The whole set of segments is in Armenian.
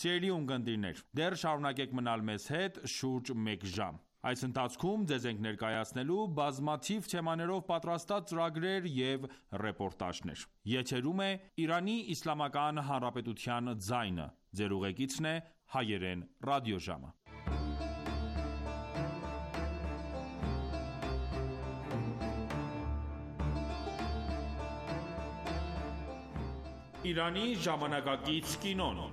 Սիրելի ունկնդիրներ, դեռ շարունակեք մնալ մեզ հետ շուրջ 1 ժամ։ Այս ընթացքում ձեզ ենք ներկայացնելու բազմաթիվ թեմաներով պատրաստած ծրագրեր և ռեպորտաժներ։ Եթերում է Իրանի Իսլամական Հանրապետության ձայնը։ Ձեր ուղեկիցն է Հայերեն ռադիոժամը։ Իրանի ժամանակակից կինոն։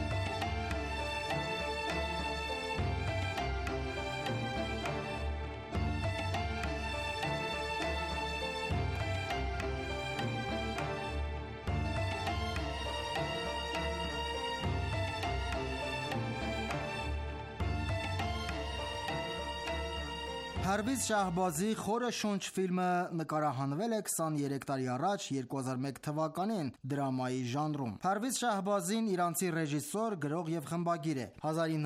Փարվիզ Շահբազի «Խորը շունչ» ֆիլմը նկարահանվել է 23 տարի առաջ 2001 թվականին դրամայի ժանրում։ Փարվիզ Շահբազին իրանցի ռեժիսոր, գրող և խմբագիր է։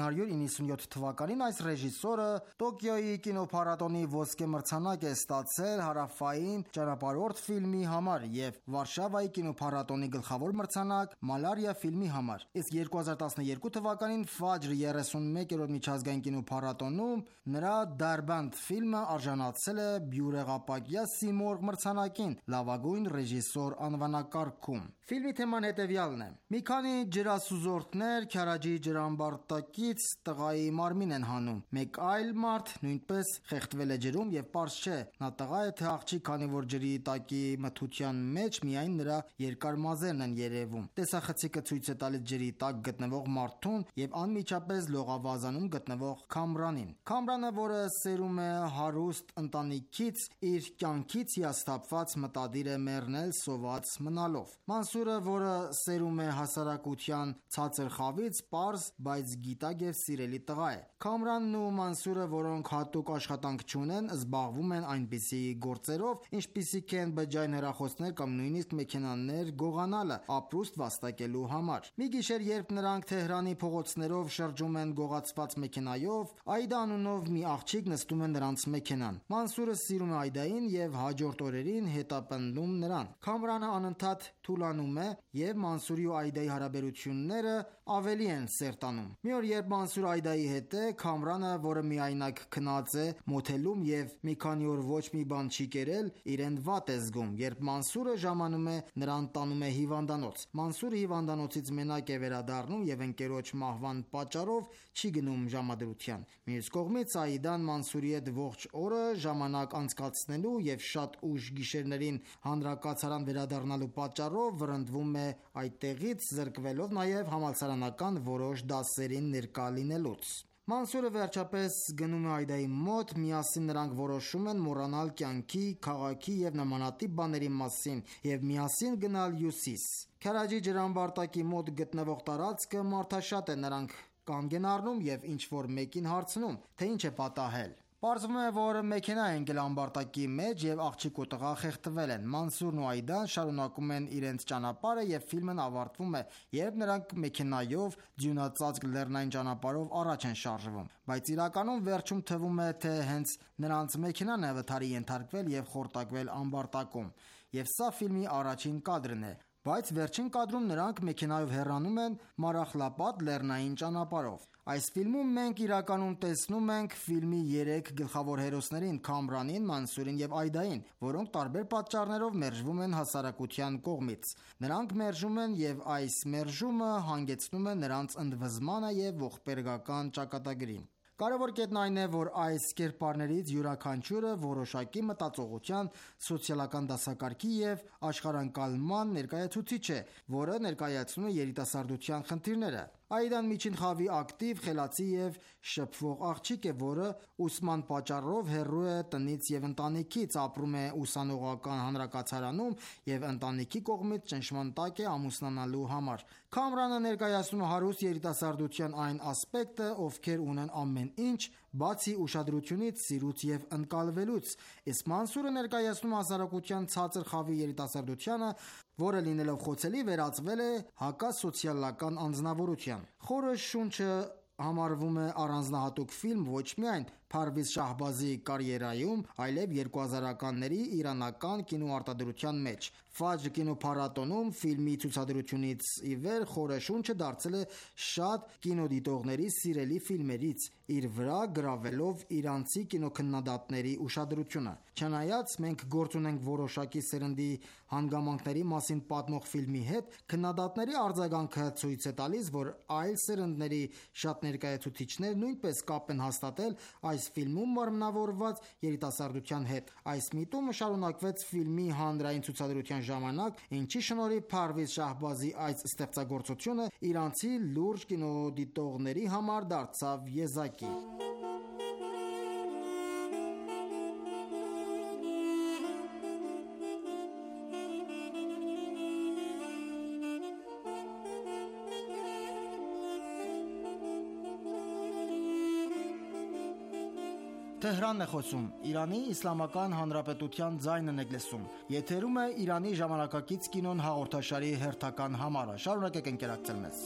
1997 թվականին այս ռեժիսորը Տոկիոյի կինոփառատոնի ոսկե մրցանակ է ստացել Հարավային ճանապարհորդ ֆիլմի համար և Վարշավայի կինոփառատոնի գլխավոր մրցանակ Մալարիա ֆիլմի համար։ Իսկ 2012 թվականին Ֆաջր 31-րդ միջազգային կինոփառատոնում նրա Դարբանդ ֆիլմը արժանացել է բյուրեղապակյա Սիմորղ մրցանակին լավագույն ռեժիսոր անվանակարգում։ Ֆիլմի թեման հետևյալն է. մի քանի ջրասուզորդներ Քարաջի ջրամբարտակից տղայի մարմին են հանում։ Մեկ այլ մարդ նույնպես խեղդվել է ջրում և պարզ չէ նա տղա է թե աղջիկ, քանի որ ջրի տակի մթության մեջ միայն նրա երկար մազերն են երևում։ Տեսախցիկը ցույց է տալիս ջրի տակ գտնվող մարդուն և անմիջապես լողավազանում գտնվող Քամրանին։ Քամրանը, որը սերում է հարուստ ընտանիքից, իր կյանքից հիասթափված մտադիր է մեռնել սոված մնալով։ Մանսուրը, որը սերում է հասարակության ցածր խավից, պարզ, բայց գիտակ և սիրելի տղա է։ Քամրանն ու Մանսուրը, որոնք հատուկ աշխատանք չունեն, զբաղվում են այնպիսի գործերով, ինչպիսիք են բջջային հեռախոսներ կամ նույնիսկ մեքենաներ գողանալը ապրուստ վաստակելու համար։ Մի գիշեր, երբ նրանք Թեհրանի փողոցներով շրջում են գողացված մեքենայով, Աիդա անունով մի աղջիկ նստում է նրանց մեքենան։ Մանսուրը սիրում է Աիդային և հաջորդ օրերին հետապնդում նրան։ Քամրանը անընդհատ թուլանում է և Մանսուրի ու Աիդայի հարաբերությունները ավելի են սերտանում։ Մի օր, երբ Մանսուրը Աիդայի հետ է, Քամրանը, որը միայնակ քնած է մոթելում և մի քանի օր ոչ մի բան չի կերել, իրեն վատ է զգում։ Երբ Մանսուրը ժամանում է, նրան տանում է հիվանդանոց։ Մանսուրը հիվանդանոցից մենակ է վերադառնում և ընկերոջ մահվան պատճառով չի գնում ժամադրության։ Մյուս կողմից Աիդան Մանսուրի հետ ողջ օրը ժամանակ անցկացնելու և շատ ուշ գիշերներին հանրակացարան վերադառնալու պատճառով վռնդվում է այդտեղից, զրկվելով նաև համալսարանական որոշ դասերին ներկա լինելուց։ Մանսուրը վերջապես գնում է Աիդայի մոտ, միասին նրանք որոշում են մոռանալ կյանքի, քաղաքի և նմանատիպ բաների մասին և միասին գնալ Հյուսիս։ Քարաջի ջրամբարտակի մոտ գտնվող տարածքը մարդաշատ է, նրանք կանգ են առնում և ինչ-որ մեկին հարցնում, թե ինչ է պատահել։ Պարզվում է, որ մեքենա է ընկել ամբարտակի մեջ և աղջիկ ու տղա խեղդվել են։ Մանսուրն ու Աիդան շարունակում են իրենց ճանապարհը և ֆիլմն ավարտվում է, երբ նրանք մեքենայով ձյունածածկ լեռնային ճանապարհով առաջ են շարժվում։ Բայց իրականում վերջում թվում է, թե հենց նրանց մեքենան է վթարի ենթարկվել և խորտակվել ամբարտակում։ Եվ սա ֆիլմի առաջին կադրն է։ Բայց վերջին կադրում նրանք մեքենայով հեռանում են Մարախլապատ լեռնային ճանապարհով։ Այս ֆիլմում մենք իրականում տեսնում ենք ֆիլմի 3 գլխավոր հերոսներին՝ Քամրանին, Մանսուրին և Աիդային, որոնք տարբեր պատճառներով մերժվում են հասարակության կողմից։ Նրանք մերժում են և այս մերժումը հանգեցնում է նրանց ընդվզմանը և ողբերգական ճակատագրին։ Կարևոր կետն այն է, որ այս կերպարներից յուրաքանչյուրը որոշակի մտածողության, սոցիալական դասակարգի և աշխարհընկալման ներկայացուցիչ է, որը ներկայացնում է երիտասարդության խնդիրները։ Աիդան միջին խավի ակտիվ, խելացի և շփվող աղջիկ է, որը ուսման պատճառով հեռու է տնից և ընտանիքից, ապրում է ուսանողական հանրակացարանում և ընտանիքի կողմից ճնշման տակ է ամուսնանալու համար։ Քամրանը ներկայացնում է հարուստ երիտասարդության այն ասպեկտը, ովքեր ունեն ամեն ինչ, բացի ուշադրությունից, սիրուց և ընկալվելուց, իսկ Մանսուրը ներկայացնում է հասարակության ցածր խավի երիտասարդությանը, որը լինելով խոցելի վերածվել է հակասոցիալական անձնավորության։ Խորը շունչը համարվում է առանձնահատուկ ֆիլմ ոչ միայն Փարվիզ Շահբազի կարիերայում, այլև 2000-ականների իրանական կինոարտադրության մեջ։ Ֆաջր կինոփառատոնում ֆիլմի ցուցադրությունից ի վեր խորը շունչը դարձել է շատ կինոդիտողների սիրելի ֆիլմերից, իր վրա գրավելով իրանցի կինոքննադատների ուշադրությունը։ Չնայած մենք գործ ունենք որոշակի սերնդի հանգամանքների մասին պատմող ֆիլմի հետ, քննադատների արձագանքը ցույց է տալիս, որ այլ սերնդների շատ ներկայացուցիչներ նույնպես կապ են հաստատել այս ֆիլմում մարմնավորված երիտասարդության հետ։ Այս միտումը շարունակվեց ֆիլմի հանրային ցուցադրության ժամանակ, ինչի շնորհիվ Փարվիզ Շահբազի այս ստեղծագործությունը իրանցի լուրջ կինոդիտողների համար դարձավ եզակի։ Թեհրանն է խոսում, Իրանի Իսլամական Հանրապետության ձայնն եք լսում։ Եթերում է Իրանի ժամանակակից կինոն հաղորդաշարի հերթական համարը։ Շարունակեք ընկերակցել մեզ։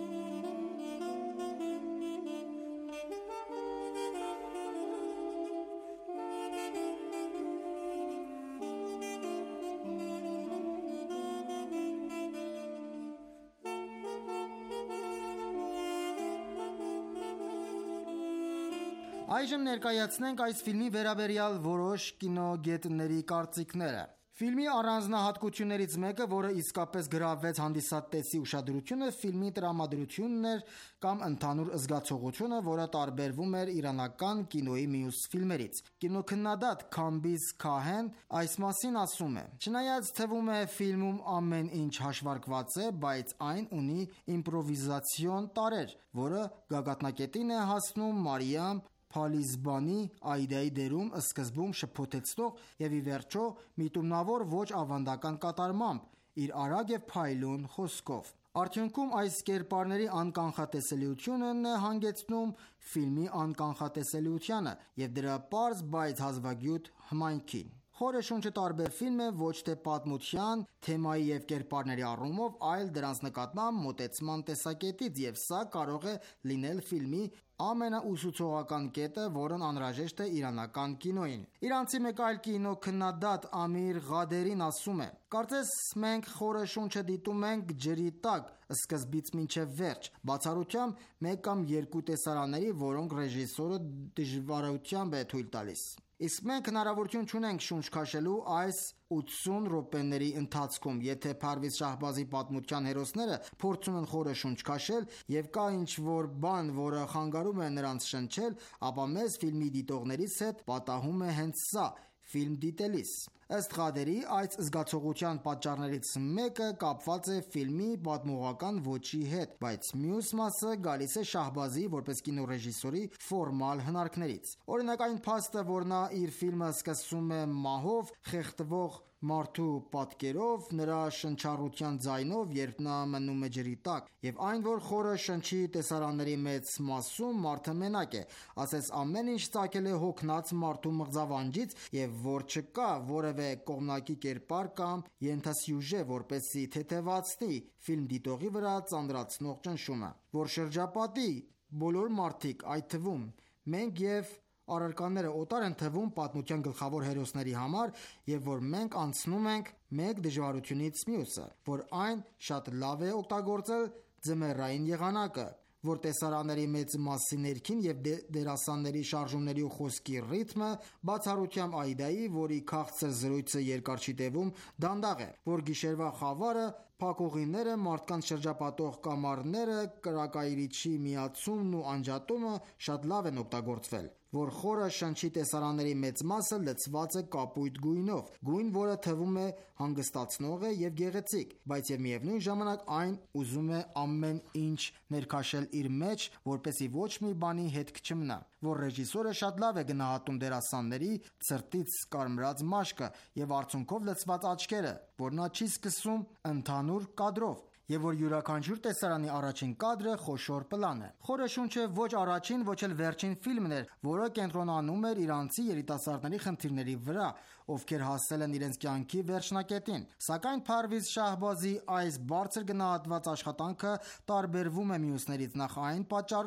Այժմ ներկայացնենք այս ֆիլմի վերաբերյալ որոշ կինոգետների կարծիքները։ Ֆիլմի առանձնահատկություններից մեկը, որը իսկապես գրավեց հանդիսատեսի ուշադրությունը, ֆիլմի տրամադրությունն էր կամ ընդհանուր զգացողությունը, որը տարբերվում էր իրանական կինոյի մյուս ֆիլմերից։ Կինոքննադատ Քամբիզ Քահեն այս մասին ասում է. «Չնայած թվում է ֆիլմում ամեն ինչ հաշվարկված է, բայց այն ունի իմպրովիզացիոն տարրեր, որը գագաթնակետին է հասնում Մարիամ Փալիզբանի Այդայի դերում սկզբում շփոթեցնող եւ ի վերջո միտումնավոր ոչ ավանդական կատարմամբ իր արագ եւ փայլուն խոսքով։ Արդյունքում այս կերպարների անկանխատեսելիությունն է հանգեցնում ֆիլմի անկանխատեսելիությանը եւ դրա պարզ, բայց հազվագյուտ հմայքին։ Խորը շունչը տարբեր ֆիլմ է ոչ թե պատմության, թեմայի եւ կերպարների առումով, այլ դրանց նկատմամբ մոտեցման տեսակետից, եւ սա կարող է լինել ֆիլմի ամենաուսուցողական կետը, որն անհրաժեշտ է իրանական կինոյին։ Իրանցի մեկ այլ կինոքննադատ Ամիր Ղադերին ասում է. «Կարծես մենք խորը շունչը դիտում ենք ջրի տակ, սկզբից մինչև վերջ, բացառությամբ մեկ կամ երկու տեսարանների, որոնք ռեժիսորը դժվարությամբ է թույլ տալիս։ Իսկ մենք հնարավորություն չունենք շունչ քաշելու այս 80 րոպեների ընթացքում։ Եթե Փարվիզ Շահբազի պատմության հերոսները փորձում են խորը շունչ քաշել եւ կա ինչ-որ բան, որը խանգարում է նրանց շնչել, ապա մեզ ֆիլմի դիտողներից հետ պատահում է հենց սա՝ ֆիլմ դիտելիս։ Ըստ Ղադերի, այս զգացողության պատճառներից մեկը կապված է ֆիլմի պատմողական ոճի հետ, բայց մյուս մասը գալիս է Շահբազի որպես կինոռեժիսորի ֆորմալ հնարքներից։ Օրինակ այն փաստը, որ նա իր ֆիլմը սկսում է մահով, խեղդվող մարդու պատկերով, նրա շնչառության ձայնով, երբ նա մնում է ջրի տակ, եւ այն, որ խորը շնչի տեսարանների մեծ մասում մարդը մենակ է, ասես ամեն ինչ ծագել է հոգնած մարդու մղձավանջից եւ որ չկա որևէ կողմնակի կերպար կամ ենթասյուժե, որպեսզի թեթևացնի ֆիլմ դիտողի վրա ծանրացնող ճնշումը, որ շրջապատի բոլոր մարդիկ, այդ թվում մենք եւ առարկաները օտար են թվում պատմության գլխավոր հերոսների համար եւ որ մենք անցնում ենք մեկ դժվարությունից մյուսը, որ այն շատ լավ է օգտագործել ձմեռային եղանակը, որ տեսարանների մեծ մասի ներքին եւ դերասանների շարժումների ու խոսքի ռիթմը բացառությամբ Այդայի, որի քաղցր զրույցը երկար չի տևում, դանդաղ է, որ գիշերվա խավարը, փակուղիները, մարդկանց շրջապատող կամարները, կրակայրիչի միացումն ու անջատումը շատ լավ են օգտագործվել, որ խորը շնչի տեսարանների մեծ մասը լցված է կապույտ գույնով, գույն, որը թվում է հանգստացնող է եւ գեղեցիկ, բայց եւ միևնույն ժամանակ այն ուզում է ամեն ինչ ներքաշել իր մեջ, որպեսզի ոչ մի բանի հետք չմնա, որ ռեժիսորը շատ լավ է գնահատում դերասանների ցրտից կարմրած մաշկը եւ արցունքով լցված աչքերը, որ նա չի սկսում ընդհանուր կադրով, եւ որ յուրաքանչյուր տեսարանի առաջին կադրը խոշոր պլան է։ Խորը շունչը ոչ առաջին, ոչ էլ վերջին ֆիլմն էր, որը կենտրոնանում էր իրանցի երիտասարդների խնդիրների վրա, ովքեր հասել են իրենց կյանքի վերջնակետին։ Սակայն Փարվիզ Շահբազի այս բարձր գնահատված աշխատանքը տարբերվում է մյուսներից նախ այն պատճառով,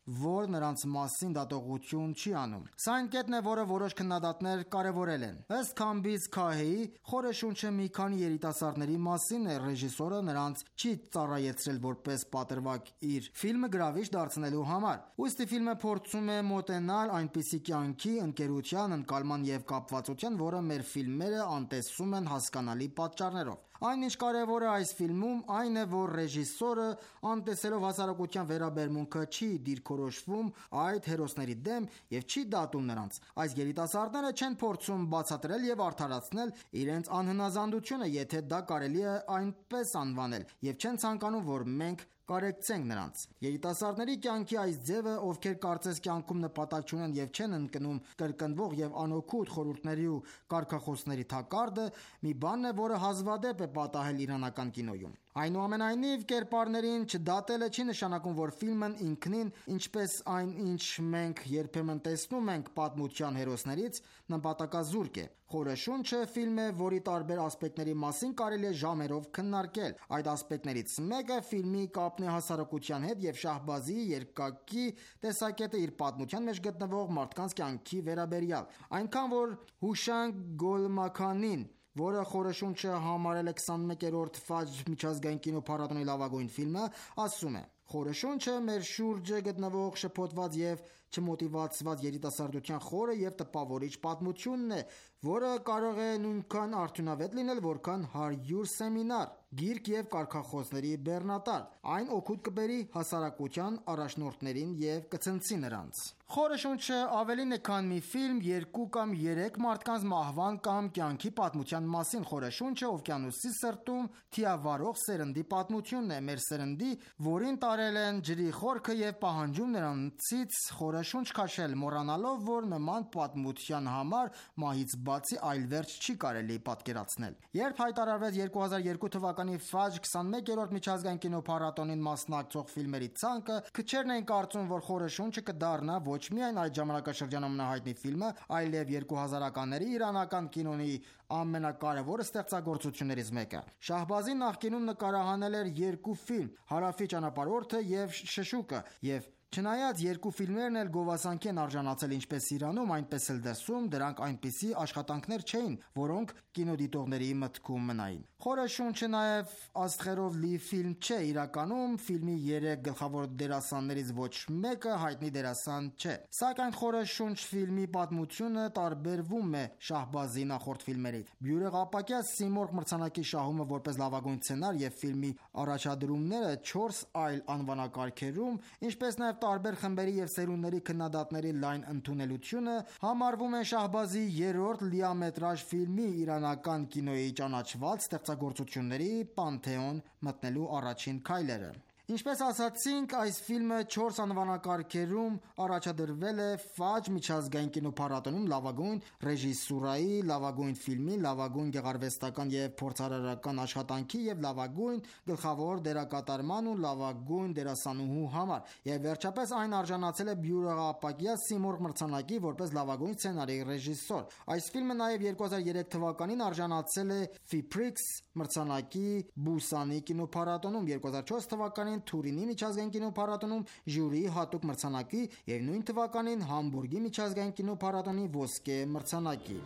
որ նրանց մասին դատողություն չի անում։ Սա այն կետն է, որը որոշ քննադատներ կարևորել են։ Ըստ Քամբիզ Քահեի, խորը շունչը մի քանի երիտասարդների մասին է։ Ռեժիսորը նրանց չի ծառայեցրել որպես պատրվակ իր ֆիլմը գրավիչ դարձնելու համար։ Ուստի ֆիլմը փորձում է մոտենալ այնպիսի կյանքի, ընկերության, ընկալման և կապվածության, որը մեր ֆիլմերը անտեսում են հասկանալի պատճառներով։ Այն ինչ կարևոր է այս ֆիլմում, այն է, որ ռեժիսորը, անտեսելով հասարակության վերաբերմունքը, չի դիրքորոշվում այդ հերոսների դեմ և չի դատում նրանց։ Այս երիտասարդները չեն փորձում բացատրել և արդարացնել իրենց անհնազանդությունը, եթե դա կարելի է այնպես անվանել, և չեն ցանկանում, որ մենք կարեկցենք նրանց։ Երիտասարդների կյանքի այս ձևը, ովքեր կարծես կյանքում նպատակ չունեն և չեն ընկնում կրկնվող և անօգուտ խորհուրդների ու կարգախոսների թակարդը, մի բանն է, որը հազվադեպ է պատահել իրանական կինոյում։ Այնուամենայնիվ, կերպարներին չդատելը չի նշանակում, որ ֆիլմն ինքնին, ինչպես այն, ինչ մենք երբեմն տեսնում ենք պատմության հերոսներից, նպատակազուրկ է։ Խորը շունչը ֆիլմ է, որի տարբեր ասպեկտների մասին կարելի է ժամերով քննարկել։ Այդ ասպեկտներից մեկը ֆիլմի կապն է հասարակության հետ և Շահբազիի երկակի տեսակետը իր պատմության մեջ գտնվող մարդկանց կյանքի վերաբերյալ։ Այնքան որ Հուշանգ Գոլմաքանին, որը խորը շունչը համարել է 21-րդ Ֆաջր միջազգային կինոփառատոնի լավագույն ֆիլմը, ասում է. «Խորը շունչը մեր շուրջը գտնվող շփոթված և չմոտիվացված երիտասարդության խորը և տպավորիչ պատմությունն է, որը կարող է նույնքան արդյունավետ լինել, որքան 100 սեմինար, գիրք և կարգախոսների բեռնատար։ Այն օգուտ կբերի հասարակության առաջնորդներին և կցնցի նրանց»։ Խորը շունչը ավելին է, քան մի ֆիլմ երկու կամ երեք մարդկանց մահվան կամ կյանքի պատմության մասին։ Խորը շունչը օվկիանոսի սրտում թիավարող սերնդի պատմությունն է։ Մեր սերնդի, որին տարել են ջրի խորքը և պահանջում նրանցից խորը շունչ քաշել, մոռանալով, որ նման պատմության համար մահից բացի այլ վերջ չի կարելի պատկերացնել։ Երբ հայտարարվեց 2002 թվականի Ֆաջր 21-րդ միջազգային կինոփառատոնին մասնակցող ֆիլմերի ցանկը, քչերն էին կարծում, որ խորը շունչը կդառնա ոչ միայն այդ ժամանակաշրջանի ամենահայտնի ֆիլմը, այլև 2000-ականների իրանական կինոյի ամենակարևոր ստեղծագործություններից մեկը։ Շահբազին նախկինում նկարահանել էր երկու ֆիլմ՝ «Հարավի ճանապարհորդը» և «Շշուկը», և չնայած երկու ֆիլմերն էլ գովասանքի են արժանացել ինչպես Իրանում, այնպես էլ դրսում, դրանք այնպիսի աշխատանքներ չէին, որոնք կինոդիտողների մտքում մնային։ Խորը շունչը նաև աստղերով լի ֆիլմ չէ։ Իրականում ֆիլմի երեք գլխավոր դերասաններից ոչ մեկը հայտնի դերասան չէ։ Սակայն խորը շունչ ֆիլմի պատմությունը տարբերվում է Շահբազիի նախորդ ֆիլմերից։ Բյուրեղ ապակյա Սիմորղ մրցանակի շահումը որպես լավագույն սցենար և ֆիլմի առաջադրումները 4 այլ անվանակարգերում, ինչպես նաև տարբեր խմբերի և սերունդների քննադատների լայն ընդունելությունը համարվում են Շահբազիի երրորդ լիամետրաժ ֆիլմի իրանական կինոյի ճանաչված ստեղծագործությունների պանթեոն մտնելու առաջին քայլերը։ Ինչպես ասացինք, այս ֆիլմը 4 անվանակարգերում առաջադրվել է Ֆաջր միջազգային կինոփառատոնում լավագույն ռեժիսուրայի, լավագույն ֆիլմի, լավագույն գեղարվեստական և փորձարարական աշխատանքի և լավագույն գլխավոր դերակատարման ու լավագույն դերասանուհու համար, և վերջապես այն արժանացել է բյուրեղապակյա Սիմորղ մրցանակի որպես լավագույն սցենարի ռեժիսոր։ Այս ֆիլմը նաև 2003 թվականին արժանացել է FIPRIX մրցանակի Բուսանի կինոփառատոնում, 2004 թվականին Թուրինի միջազգային կինոփառատոնում ժյուրիի հատուկ մրցանակի և նույն թվականին Համբուրգի միջազգային կինոփառատոնի ոսկե մրցանակի։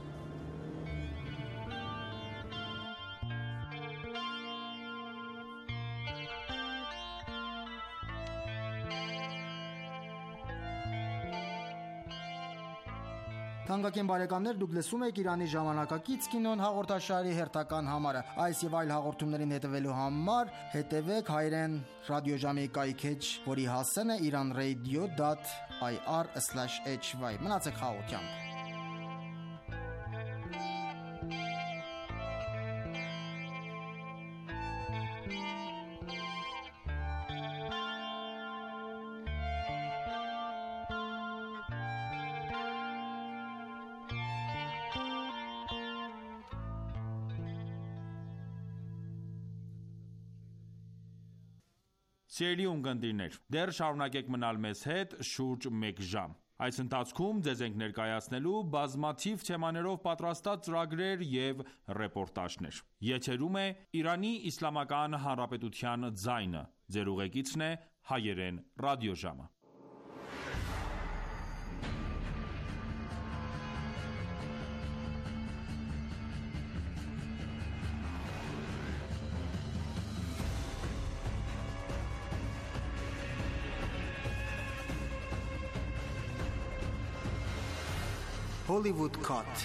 Թանկագին բարեկամներ, դուք լսում եք Իրանի ժամանակակից կինոն հաղորդաշարի հերթական համարը։ Այս եւ այլ հաղորդումներին հետևելու համար հետևեք հայրեն ռադիոժամի կայքէջ, որի հասցեն է iranradio.ir/hy։ Մնացեք խաղաղությամբ։ Սիրելի ունկնդիրներ, դեռ շարունակեք մնալ մեզ հետ շուրջ մեկ ժամ։ Այս ընթացքում ձեզ ենք ներկայացնելու բազմաթիվ թեմաներով պատրաստած ծրագրեր և ռեպորտաժներ։ Եթերում է Իրանի Իսլամական Հանրապետության ձայնը։ Ձեր ուղեկիցն է հայերեն ռադիոժամը։ Hollywood Cut.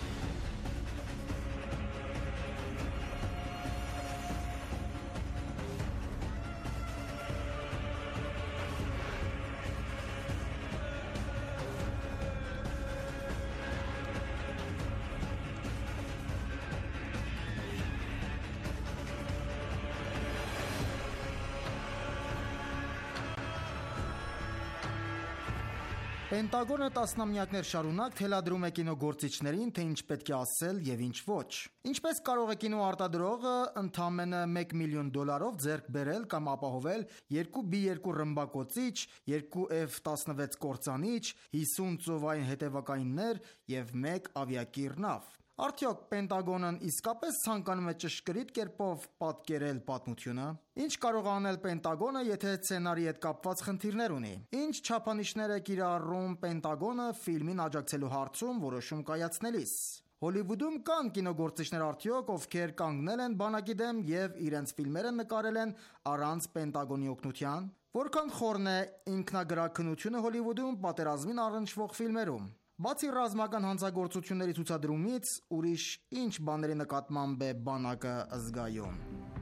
Պենտագոնը տասնամյակներ շարունակ թելադրում է կինոգործիչներին, թե ինչ պետք է ասել եւ ինչ ոչ։ Ինչպես կարող է կինո արտադրողը ընդամենը $1 միլիոն ձեռք բերել կամ ապահովել 2 B2 ռմբակոծիչ, 2 F-16 կործանիչ, 50 ծովային հետևակայիններ եւ 1 ավիակիր նավ։ Արդյոք Պենտագոնն իսկապես ցանկանում է ճշգրիտ կերպով պատկերել պատմությունը։ Ինչ կարող է անել Պենտագոնը, եթե սցենարի հետ կապված խնդիրներ ունի։ Ինչ չափանիշներ է կիրառում Պենտագոնը ֆիլմին աջակցելու հարցում որոշում կայացնելիս։ Հոլիվուդում կան կինոգործիչներ արդյոք, ովքեր կանգնել են բանակի դեմ եւ իրենց ֆիլմերը նկարել են առանց Պենտագոնի օգնության։ Որքան խորն է ինքնագրաքննությունը Հոլիվուդում պատերազմին առնչվող ֆիլմերում։ Բացի ռազմական հանցագործությունների ցուցադրումից, ուրիշ ինչ բաների նկատմամբ է բանակը զգայուն։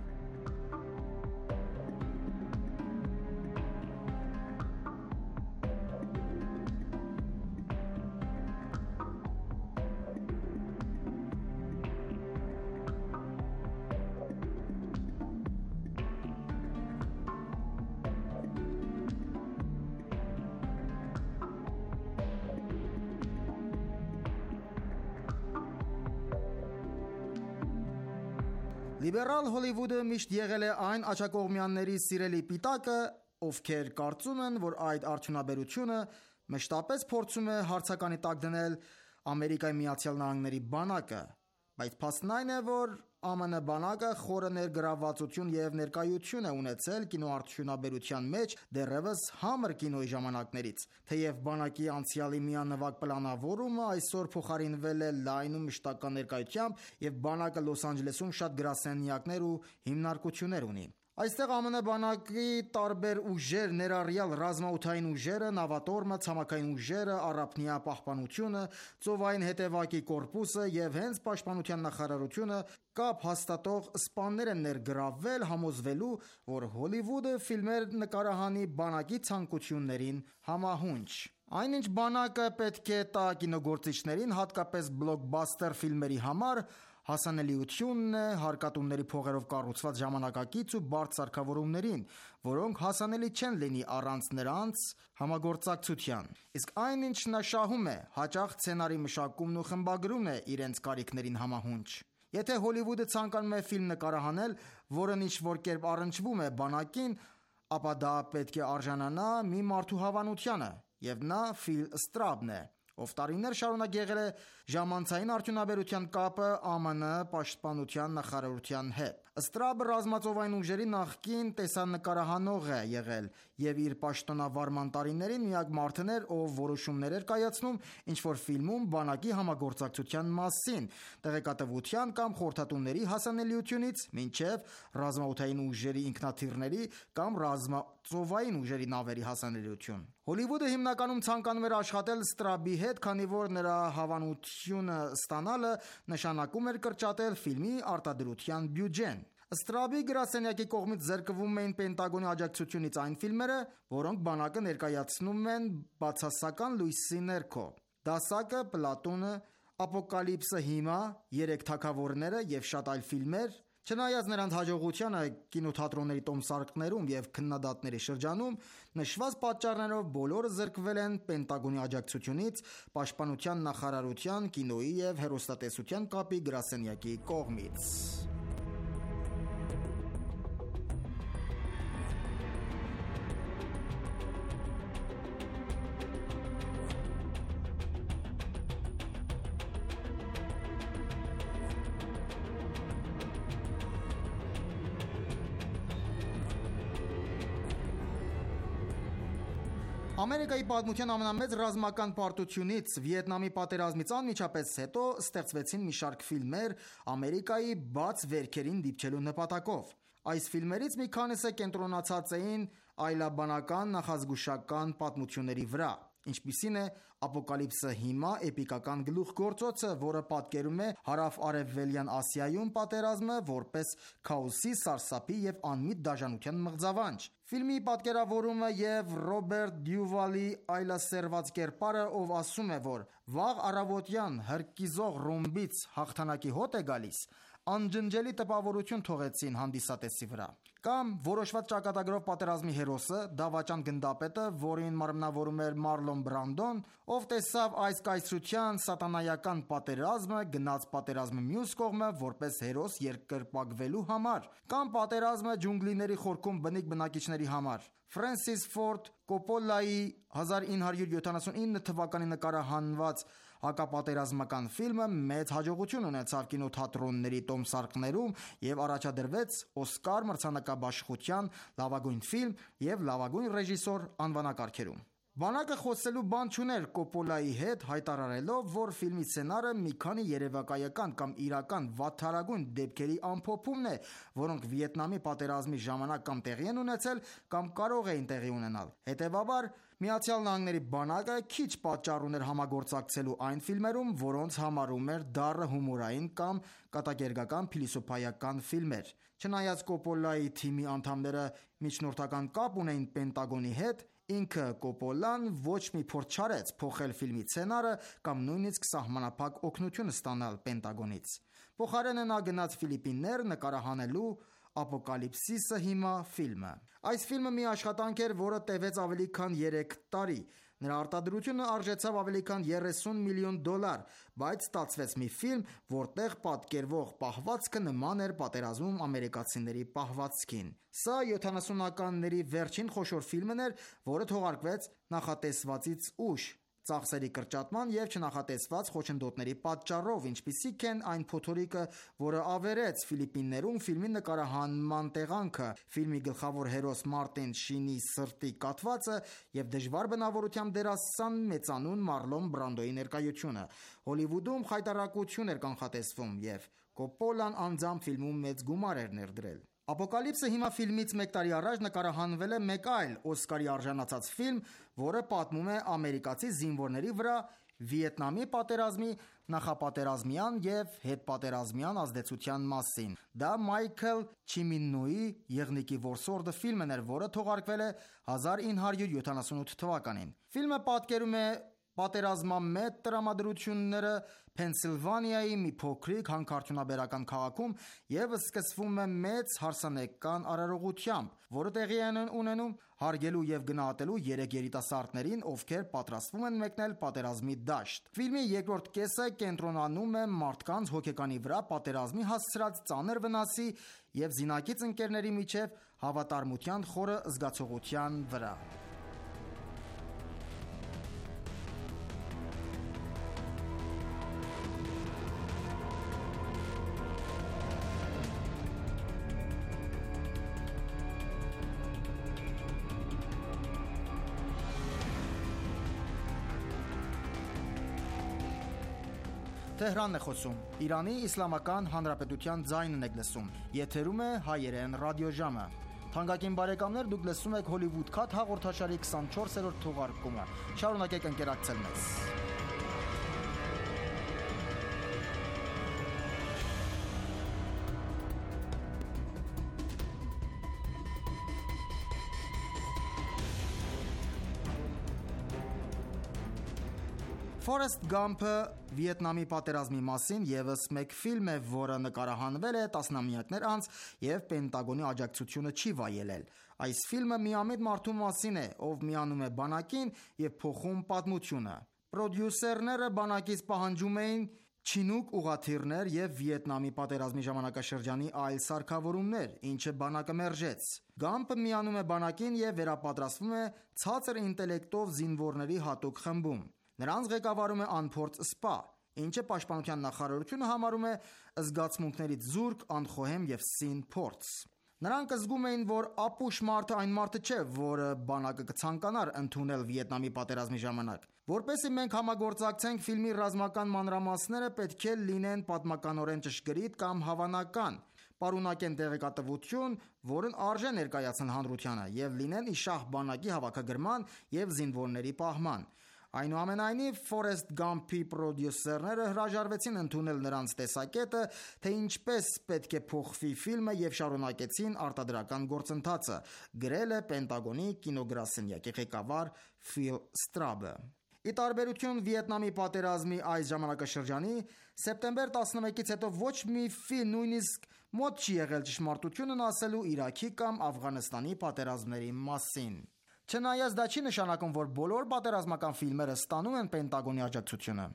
Լիբերալ Հոլիվուդը միշտ եղել է այն աջակողմյանների սիրելի պիտակը, ովքեր կարծում են, որ այդ արդյունաբերությունը մշտապես փորձում է հարցականի տակ դնել Ամերիկայի Միացյալ Նահանգների բանակը, բայց փաստն այն է, որ ԱՄՆ բանակը խորը ներգրավվածություն եւ ներկայություն է ունեցել կինոարդյունաբերության մեջ դեռևս համր կինոյի ժամանակներից, թեև բանակի անցյալի միանվագ պլանավորումը այսօր փոխարինվել է լայն ու մշտական ներկայությամբ եւ բանակը Լոս Անջելեսում շատ գրասենյակներ ու հիմնարկություններ ունի։ Այստեղ ԱՄՆ բանակի տարբեր ուժեր, ներառյալ ռազմաօդային ուժերը, նավատորմը, ցամաքային ուժերը, առափնյա պահպանությունը, ծովային հետևակի կորպուսը եւ հենց պաշտպանության նախարարությունը կապ հաստատող սպաներ են ներգրավվել համոզվելու, որ Հոլիվուդը ֆիլմեր նկարահանի բանակի ցանկություններին համահունչ։ Այնինչ բանակը պետք է տա կինոգործիչներին, հատկապես բլոկբաստեր ֆիլմերի համար, հասանելիությունն է հարկատուների փողերով կառուցված ժամանակակից ու բարդ սարքավորումներին, որոնք հասանելի չեն լինի առանց նրանց համագործակցության։ Իսկ այն, ինչ նա շահում է, հաճախ սցենարի մշակումն ու խմբագրումն է իրենց կարիքներին համահունչ։ Եթե Հոլիվուդը ցանկանում է ֆիլմ նկարահանել, որն ինչ-որ կերպ առնչվում է բանակին, ապա դա պետք է արժանանա մի մարդու հավանությանը, եւ նա Ֆիլ Ստրաբն է, ով տարիներ շարունակ եղել է ժամանցային արդյունաբերության կապը ԱՄՆ պաշտպանության նախարարության հետ։ Ստրաբը ռազմածովային ուժերի նախկին տեսանկարահանող է եղել եւ իր պաշտոնավարման տարիներին միակ մարդն էր, ով որոշումներ էր կայացնում ինչ-որ ֆիլմում բանակի համագործակցության մասին, տեղեկատվության կամ խորհրդատուների հասանելիությունից մինչև ռազմաօդային ուժերի ինքնաթիռների կամ ռազմածովային ուժերի նավերի հասանելիություն։ Հոլիվուդը հիմնականում ցանկանում էր աշխատել Ստրաբի հետ, քանի որ նրա հավանությունը ստանալը նշանակում էր կրճատել ֆիլմի արտադրության բյուջեն։ Ստրաբի գրասենյակի կողմից զրկվում էին Պենտագոնի աջակցությունից այն ֆիլմերը, որոնք բանակը ներկայացնում են բացասական լույսի ներքո։ Դասակը, Պլատոնը, Ապոկալիպսը հիմա, Երեք թագավորները եւ շատ այլ ֆիլմեր, չնայած նրանց հաջողությանը կինոթատրոնների տոմսարկներում եւ քննադատների շրջանում, նշված պատճառներով բոլորը զրկվել են Պենտագոնի աջակցությունից Պաշտպանության նախարարության կինոյի եւ հեռուստատեսության կապի գրասենյակի կողմից։ Ամերիկայի պատմության ամենամեծ ռազմական պարտությունից Վիետնամի պատերազմից անմիջապես հետո ստեղծվեցին մի շարք ֆիլմեր Ամերիկայի բաց վերքերին դիպչելու նպատակով։ Այս ֆիլմերից մի քանիսը կենտրոնացած էին այլաբանական նախազգուշական պատմությունների վրա։ ինչպիսին է «Ապոկալիպսը հիմա» էպիկական գլուխգործոցը, որը պատկերում է հարավ-արևելյան Ասիայում պատերազմը որպես քաոսի, սարսափի և անմիտ դաժանության մղձավանջ։ Ֆիլմի պատկերավորումը և Ռոբերտ Դյուվալի այլասերված կերպարը, ով ասում է, որ վաղ առավոտյան հրկիզող ռումբից հաղթանակի հոտ է գալիս, անջնջելի տպավորություն թողեցին հանդիսատեսի վրա։ Կամ որոշված ճակատագրով պատերազմի հերոսը, դավաճան գնդապետը, որին մարմնավորում էր Մարլոն Բրանդոն, ով տեսավ այս կայսրության սատանայական պատերազմը, գնաց պատերազմի մյուս կողմը որպես հերոս երկրպագվելու համար։ Կամ պատերազմը ջունգլիների խորքում բնիկ բնակիչների համար։ Ֆրենսիս Ֆորդ Կոպպոլայի 1979 թվականի նկարահանված հակապատերազմական ֆիլմը մեծ հաջողություն ունեցավ կինոթատրոնների տոմսարկղներում և առաջադրվեց Օսկար մրցանակաբաշխության լավագույն ֆիլմ և լավագույն ռեժիսոր անվանակարգերում։ Բանակը խոսելու բան չուներ Կոպպոլայի հետ, հայտարարելով, որ ֆիլմի սցենարը մի քանի երևակայական կամ իրական վատթարագույն դեպքերի ամփոփումն է, որոնք Վիետնամի պատերազմի ժամանակ կամ տեղի են ունեցել, կամ կարող էին տեղի ունենալ։ Հետևաբար, ԱՄՆ բանակը քիչ պատճառ ուներ համագործակցելու այն ֆիլմերում, որոնց համարում էր դառը հումորային կամ կատակերգական փիլիսոփայական ֆիլմեր։ Չնայած Կոպպոլայի թիմի անդամները միջնորդական կապ ունեին Պենտագոնի հետ, ինքը Կոպպոլան ոչ մի փորձ չարեց փոխել ֆիլմի սցենարը կամ նույնիսկ սահմանափակ օգնություն ստանալ Պենտագոնից։ Փոխարենը նա գնաց Ֆիլիպիններ նկարահանելու «Ապոկալիպսիսը հիմա» ֆիլմը։ Այս ֆիլմը մի աշխատանք էր, որը տևեց ավելի քան 3 տարի։ Նրա արտադրությունը արժեցավ ավելի քան $30 միլիոն, բայց ստացվեց մի ֆիլմ, որտեղ պատկերվող պահվածքը նման էր պատերազմում ամերիկացիների պահվածքին։ Սա 70-ականների վերջին խոշոր ֆիլմն էր, որը թողարկվեց նախատեսվածից ուշ, ծախսերի կրճատման և չնախատեսված խոչընդոտների պատճառով, ինչպիսիք են այն փոթորիկը, որը ավերեց Ֆիլիպիններում ֆիլմի նկարահանման տեղանքը, ֆիլմի գլխավոր հերոս Մարտին Շինի սրտի կաթվածը և դժվար բնավորությամբ դերասան մեծանուն Մարլոն Բրանդոյի ներկայությունը։ Հոլիվուդում խայտառակություն էր կանխատեսվում, և Կոպպոլան անձամբ ֆիլմում մեծ գումար էր ներդրել։ «Ապոկալիպսը հիմա» ֆիլմից մեկ տարի առաջ նկարահանվել է մեկ այլ Օսկարի արժանացած ֆիլմ, որը պատմում է ամերիկացի զինվորների վրա Վիետնամի պատերազմի նախապատերազմյան և հետպատերազմյան ազդեցության մասին։ Դա Մայքլ Չիմինոյի «Եղնիկի որսորդը» ֆիլմն էր, որը թողարկվել է 1978 թվականին։ Ֆիլմը պատկերում է պատերազմամետ տրամադրությունները Փենսիլվանիայի մի փոքրիկ հանքարդյունաբերական քաղաքում և սկսվում է մեծ հարսանեկան արարողությամբ, որը տեղի է ունենում հարգելու և գնահատելու 3 երիտասարդներին, ովքեր պատրաստվում են մեկնել պատերազմի դաշտ։ Ֆիլմի երկրորդ կեսը կենտրոնանում է մարդկանց հոգեկանի վրա պատերազմի հասցրած ծանր վնասի և զինակից ընկերների միջև հավատարմության խորը զգացողության վրա։ Ֆորեսթ Գամփը Վիետնամի պատերազմի մասին ևս մեկ ֆիլմ է, որը նկարահանվել է տասնամյակներ անց և Պենտագոնի աջակցությունը չի վայելել։ Այս ֆիլմը միամիտ մարդու մասին է, ով միանում է բանակին և փոխում պատմությունը։ Պրոդյուսերները բանակից պահանջում էին չինուկ ուղղաթիռներ և Վիետնամի պատերազմի ժամանակաշրջանի այլ սարքավորումներ, ինչը բանակը մերժեց։ Գամփը միանում է բանակին և վերապատրաստվում է ցածր ինտելեկտով զինվորների հատուկ խմբում։ Նրանց ղեկավարում է անփորձ սպա, ինչը Պաշտպանության նախարարությունը համարում է զգացմունքներից զուրկ, անխոհեմ և սին փորձ։ Նրանք զգում էին, որ ապուշ մարդը այն մարդը չէ, որը բանակը կցանկանար ընդունել Վիետնամի պատերազմի ժամանակ։ Որպեսզի մենք համագործակցենք, ֆիլմի ռազմական մանրամասները պետք է լինեն պատմականորեն ճշգրիտ կամ հավանական, պարունակեն տեղեկատվություն, որն արժե ներկայացնել հանրությանը, և լինեն ի շահ բանակի հավաքագրման և զինվորների պահման։ Այնուամենայնիվ, Forrest Gump-ի պրոդյուսերները հրաժարվեցին ընդունել նրանց տեսակետը, թե ինչպես պետք է փոխվի ֆիլմը և շարունակեցին արտադրական գործընթացը, գրել է Պենտագոնի կինոգրասենյակի ղեկավար Ֆիլ Ստրաբը։ Ի տարբերություն Վիետնամի պատերազմի այս ժամանակաշրջանի, սեպտեմբեր 11-ից հետո ոչ մի ֆիլմ նույնիսկ մոտ չի եղել ճշմարտությունն ասելու Իրաքի կամ Աֆղանստանի պատերազմների մասին։ Չնայած դա չի նշանակում, որ բոլոր պատերազմական ֆիլմերը ստանում են Պենտագոնի աջակցությունը։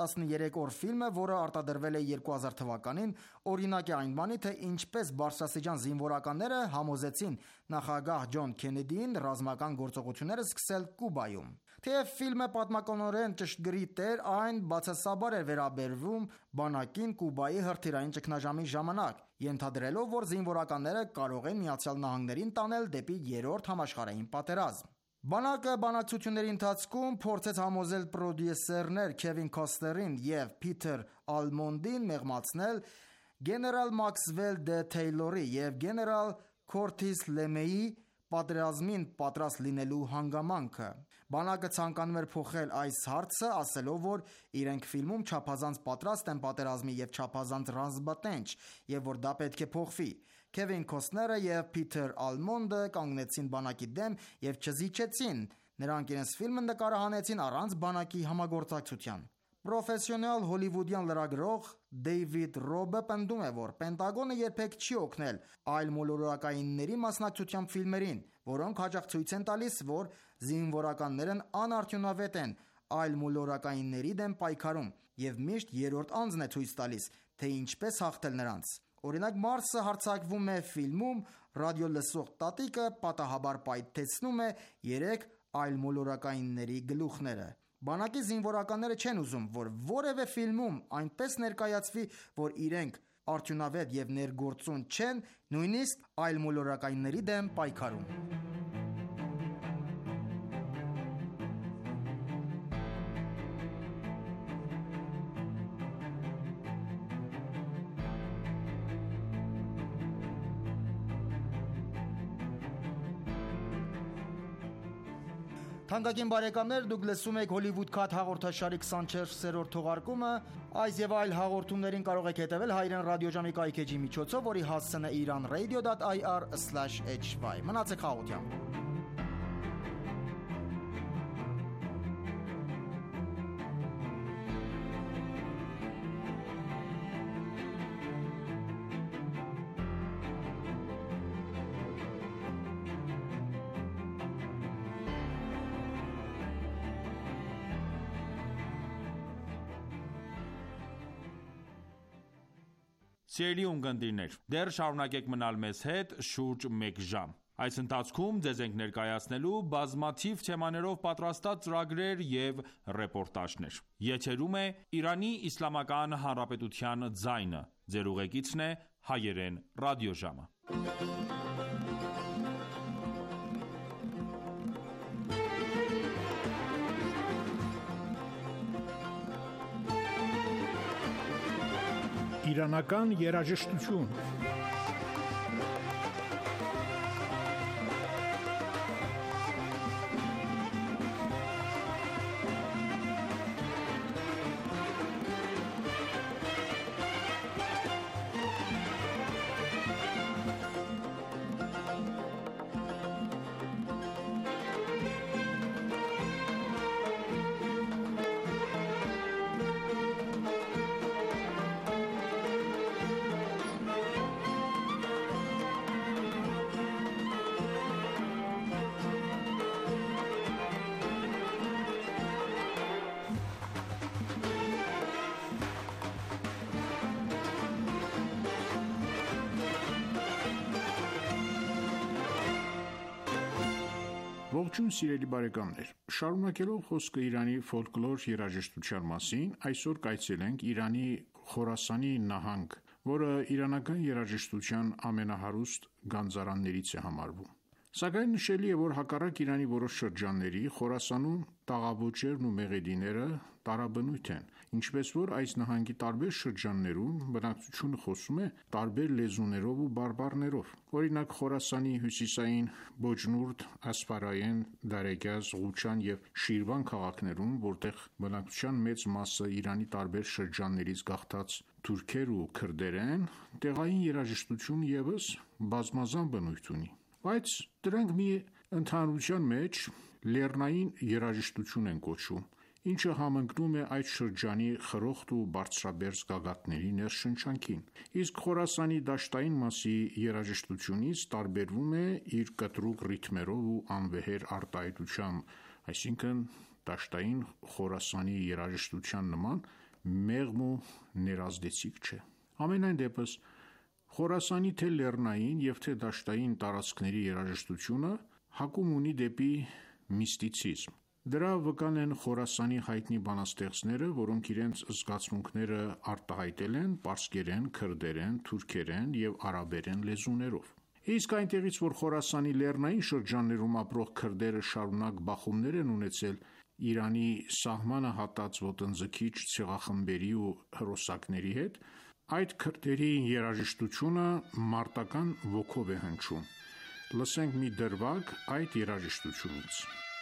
13 օր ֆիլմը, որը արտադրվել է 2000 թվականին, օրինակ է այն բանի, թե ինչպես բարձրաստիճան զինվորականները համոզեցին նախագահ Ջոն Քենեդիին ռազմական գործողությունները սկսել Կուբայում։ Թեև ֆիլմը պատմականորեն ճշգրիտ էր, այն բացասաբար էր վերաբերվում բանակին Կուբայի հրթիռային ճգնաժամի ժամանակ, ենթադրելով, որ զինվորականները կարող են ԱՄՆ-ին տանել դեպի Երրորդ համաշխարհային պատերազմ։ Բանակը բանակցությունների ընթացքում փորձեց համոզել պրոդյուսերներ Քևին Քոստներին և Փիթեր Ալմոնդին մեղմացնել գեներալ Մաքսվել Դե Թեյլորի և գեներալ Քորթիս Լեմեի պատերազմին պատրաստ լինելու հանգամանքը։ Բանակը ցանկանում էր փոխել այս հարցը, ասելով, որ իրենք ֆիլմում չափազանց պատրաստ են պատերազմի և չափազանց ռազմատենչ, և որ դա պետք է փոխվի։ Քևին Քոստները և Փիթեր Ալմոնդը կանգնեցին բանակի դեմ և չզիջեցին, նրանք իրենց ֆիլմը նկարահանեցին առանց բանակի համագործակցության։ Պրոֆեսիոնալ հոլիվուդյան լրագրող Դեյվիդ Ռոբը պնդում է, որ Պենտագոնը երբեք չի օգնել այլմոլորակայինների մասնակցությամբ ֆիլմերին, որոնք հաճախ ցույց են տալիս, որ զինվորականներն անարդյունավետ են այլմոլորակայինների դեմ պայքարում, և միշտ երրորդ անձն է ցույց տալիս, թե ինչպես հաղթել նրանց։ Օրինակ, Մարսը հարձակվում է ֆիլմում, ռադիոլսող տատիկը պատահաբար պայթեցնում է 3 այլմոլորակայինների գլուխները։ Բանակի զինվորականները չեն ուզում, որ որևէ ֆիլմում այնպես ներկայացվի, որ իրենք արդյունավետ և ներգործուն չեն, նույնիսկ այլմոլորակայինների դեմ պայքարում։ Թանկագին բարեկամներ, դուք լսում եք Hollywood Cut հաղորդաշարի 24-րդ թողարկումը։ Այս եւ այլ հաղորդումներին կարող եք հետևել հայրեն ռադիոժամի կայքեջի միջոցով, որի հասցեն է iranradio.ir/hy։ Մնացեք խաղաղությամբ։ Սիրելի ունկնդիրներ, դեռ շարունակեք մնալ մեզ հետ շուրջ մեկ ժամ։ Այս ընթացքում ձեզ ենք ներկայացնելու բազմաթիվ թեմաներով պատրաստած ծրագրեր և ռեպորտաժներ։ Եթերում է Իրանի Իսլամական Հանրապետության ձայնը։ Ձեր ուղեկիցն է հայերեն ռադիոժամը։ Իրանական երաժշտություն։ Ողջույն սիրելի բարեկամներ, շարունակելով խոսքը Իրանի ֆոլկլոր երաժշտության մասին, այսօր կայցելենք Իրանի Խորասանի նահանգ, որը իրանական երաժշտության ամենահարուստ գանձարաններից է համարվում։ Սակայն նշելի է, որ հակառակ Իրանի որոշ շրջանների, Խորասանում տաղավոճերն ու մեղեդիները տարաբնույթ են, ինչպես որ այս նահանգի տարբեր շրջաններում բնակչությունը խոսում է տարբեր լեզուներով ու բարբառներով։ Օրինակ, Խորասանի հյուսիսային Բոջնուրդ, Ասֆարայեն, Դարեգազ, Ղուչան և Շիրվան քաղաքներում, որտեղ բնակչության մեծ մասը Իրանի տարբեր շրջաններից գաղթած թուրքեր ու քրդեր են, տեղային երաժշտությունը ևս բազմազան բնույթ ունի, բայց դրանք մի ընդհանրության մեջ լեռնային երաժշտություն են կոչվում, ինչը համընկնում է այդ շրջանի խրոխտ ու բարձրաբերձ գագաթների ներշնչանքին, իսկ Խորասանի դաշտային մասի երաժշտությունից տարբերվում է իր կտրուկ ռիթմերով ու անվեհեր արտահայտությամբ, այսինքն դաշտային Խորասանի երաժշտության նման մեղմ ու ներազդեցիկ չէ։ Համենայն դեպս, Խորասանի թե լեռնային և թե դաշտային տարածքների երաժշտությունը հակում ունի դեպի միստիցիզմ։ Դրա վկան են Խորասանի հայտնի բանաստեղծները, որոնք իրենց զգացմունքները արտահայտել են պարսկերեն, քրդերեն, թուրքերեն և արաբերեն լեզուներով։ Իսկ այնտեղից, որ Խորասանի լեռնային շրջաններում ապրող քրդերը շարունակ բախումներ են ունեցել Իրանի սահմանը հատած ոտնձգիչ ցեղախմբերի ու հրոսակների հետ, այդ քրդերի երաժշտությունը մարտական ոգով է հնչում։ Լսենք մի դրվագ այդ երաժշտությունից։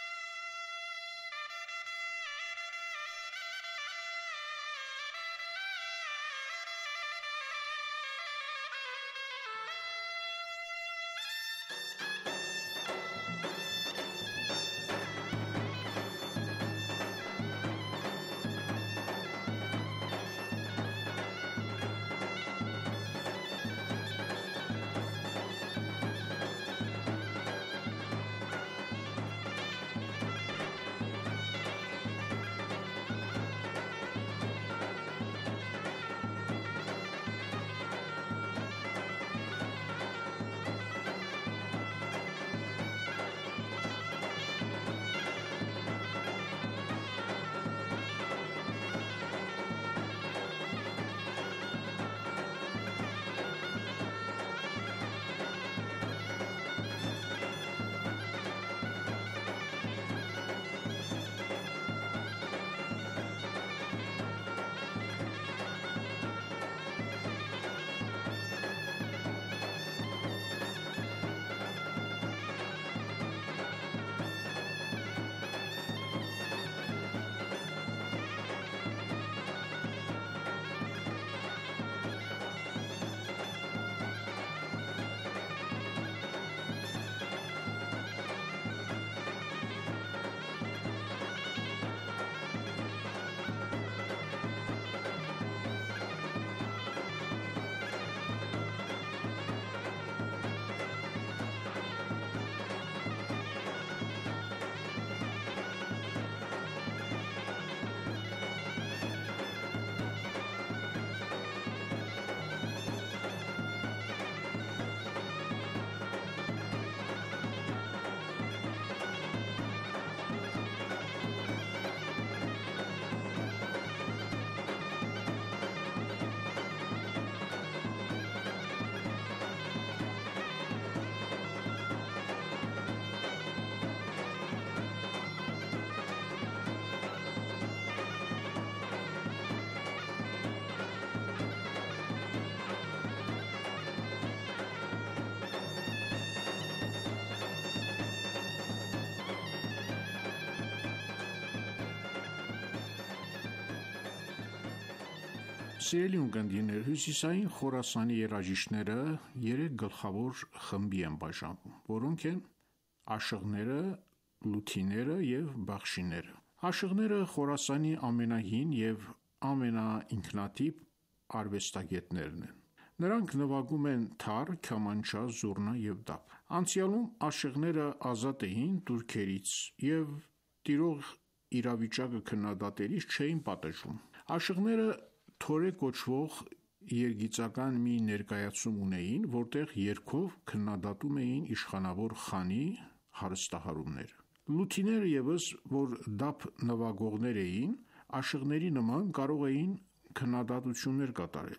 Սիրելի ունկնդիրներ, հյուսիսային Խորասանի երաժիշտները 3 գլխավոր խմբի են բաժանվում, որոնք են աշղները, լութիները և բախշիները։ Աշղները Խորասանի ամենահին և ամենաինքնատիպ արվեստագետներն են։ Նրանք նվագում են թար, քամանչա, զուռնա և դափ։ Անցյալում աշղները ազատ էին թուրքերից և տիրող իրավիճակը քննադատելիս չէին պատժում։ Աշղները թորե կոչվող երգիծական մի ներկայացում ունեին, որտեղ երգով քննադատում էին իշխանավոր խանի հարստահարումները։ Լութիները ևս, որ դափ նվագողներ էին, աշղների նման կարող էին քննադատություններ կատարել։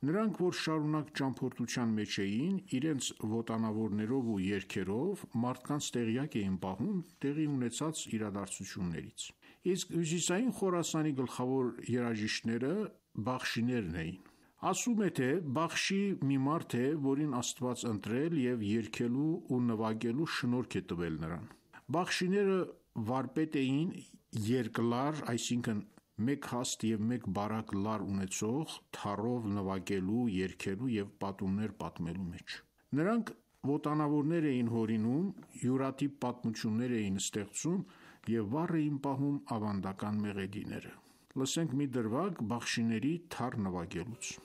Նրանք, որ շարունակ ճամփորդության մեջ էին, իրենց ոտանավորներով ու երգերով մարդկանց տեղյակ էին պահում տեղի ունեցած իրադարձություններից։ Իսկ հյուսիսային Խորասանի գլխավոր երաժիշտները բախշիներն էին։ Ասում է, թե Բախշի մի մարդ է, որին Աստված ընտրել եւ երգելու ու նվագելու շնորհք է տվել նրան։ Բախշիները վարպետ էին երկլար, այսինքն մեկ հաստ եւ մեկ բարակ լար ունեցող, թառով նվագելու, երգելու եւ պատումներ պատմելու մեջ։ Նրանք ոտանավորներ էին հորինում, յուրատիպ պատմություններ էին ստեղծում եւ վառ էին պահում ավանդական մեղեդիները։ Լսենք մի դրվագ Բախշիների թառ նվագելուց։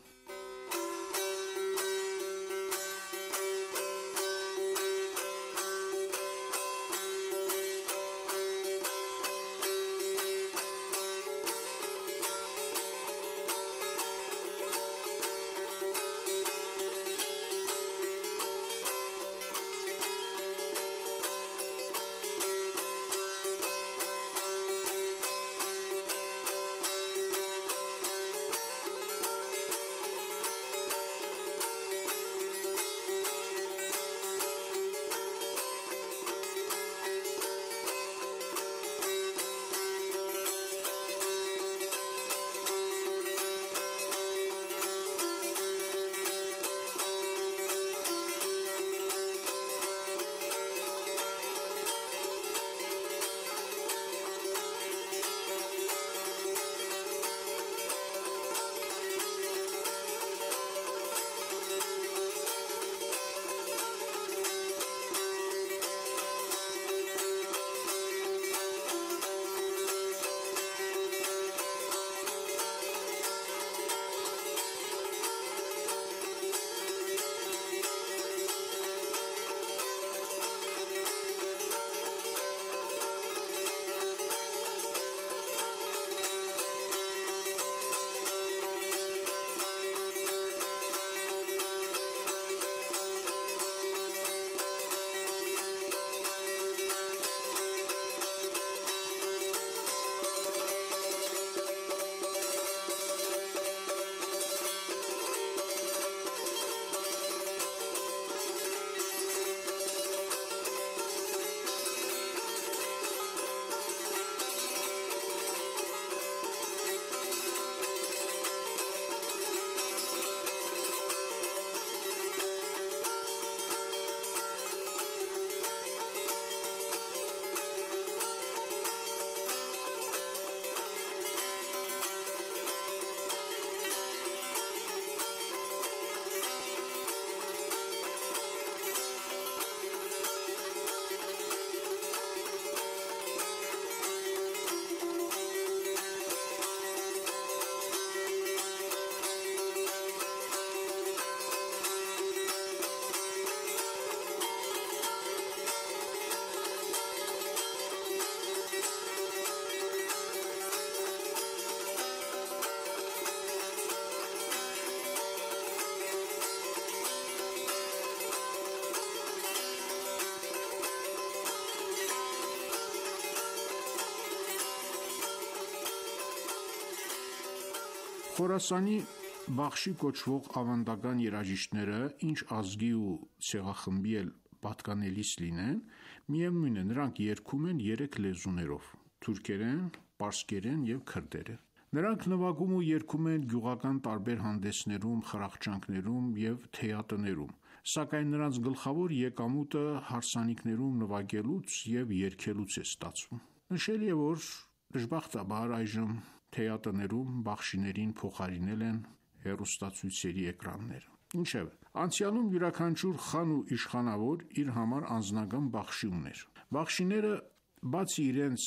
Խորասանի Բախշի կոչվող ավանդական երաժիշտները, ինչ ազգի ու ցեղախմբի էլ պատկանելիս լինեն, միևնույն է, նրանք երգում են 3 լեզուներով՝ թուրքերեն, պարսկերեն եւ քրդերեն։ Նրանք նվագում ու երգում են գյուղական տարբեր հանդեսներում, խրախճանքներում եւ թեատրներում, սակայն նրանց գլխավոր եկամուտը հարսանիքներում նվագելուց եւ երգելուց է ստացվում։ Նշելի է, որ դժբախտաբար այժմ թեատրներում Բախշիներին փոխարինել են հեռուստացույցերի էկրանները։ Ինչևէ, անցյալում յուրաքանչյուր խան ու իշխանավոր իր համար անձնական Բախշի ուներ։ Բախշիները, բացի իրենց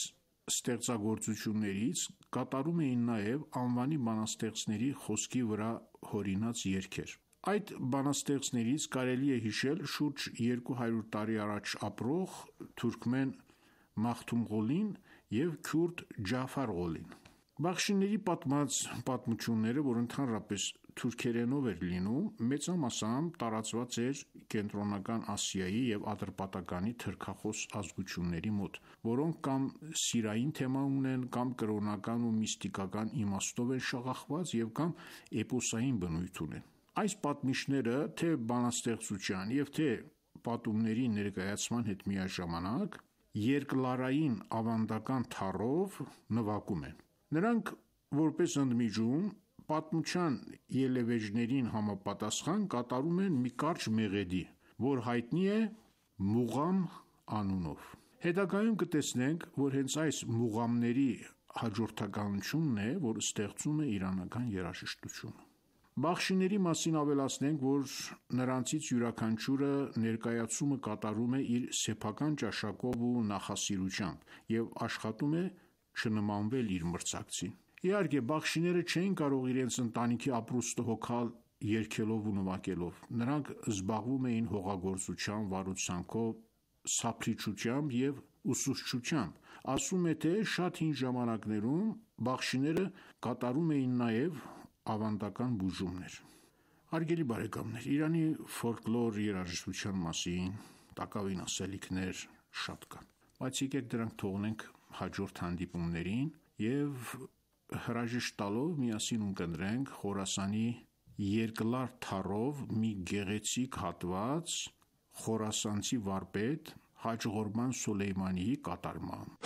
ստեղծագործություններից, կատարում էին նաև անվանի բանաստեղծների խոսքի վրա հորինած երգեր։ Այդ բանաստեղծներից կարելի է հիշել շուրջ 200 տարի առաջ ապրող թուրքմեն Մախթումղոլին եւ քուրդ Ջաֆար Ղոլին։ Բախշիների պատմած պատմությունները, որ ընդհանրապես թուրքերենով էր լինում, մեծամասամբ տարածված էր Կենտրոնական Ասիայի եւ Ատրպատականի թրքախոս ազգությունների մոտ, որոնք կամ սիրային թեմա ունեն, կամ կրոնական ու միստիկական իմաստով են շաղախված եւ կամ էպոսային բնույթ ունեն։ Այս պատմիչները թե բանաստեղծության եւ թե պատումների ներկայացման հետ միաժամանակ երկլարային ավանդական թառով նվագում են։ Նրանք որպես ընդմիջում պատմության ելևէջներին համապատասխան կատարում են մի կարճ մեղեդի, որ հայտնի է մուղամ անունով։ Հետագայում կտեսնենք, որ հենց այս մուղամների հաջորդականությունն է, որ ստեղծում է իրանական երաժշտությունը։ Բախշիների մասին ավելացնենք, որ նրանցից յուրաքանչյուրը ներկայացումը կատարում է իր սեփական ճաշակով ու նախասիրությամբ եւ աշխատում է չնմանվել իր մրցակցին։ Իհարկե, բախշիները չէին կարող իրենց ընտանիքի ապրուստը հոգալ երգելով ու նվագելով։ Նրանք զբաղվում էին հողագործությամբ, վարուցանքով, սափրիչությամբ եւ ուսուցչությամբ։ Ասում է, թե շատ հին ժամանակներում բախշիները կատարում էին նաեւ ավանդական բուժումներ։ Հարգելի բարեկամներ, Իրանի ֆոլկլոր երաժշտության մասին տակավին ասելիքներ շատ կան, բայց եկեք դրանք թողնենք հաջորդ հանդիպումներին եւ հրաժեշտ տալով միասին ունկնդրենք Խորասանի երկլար թառով մի գեղեցիկ հատված խորասանցի վարպետ Հաջ Ղորբան Սոլեյմանիի կատարմամբ։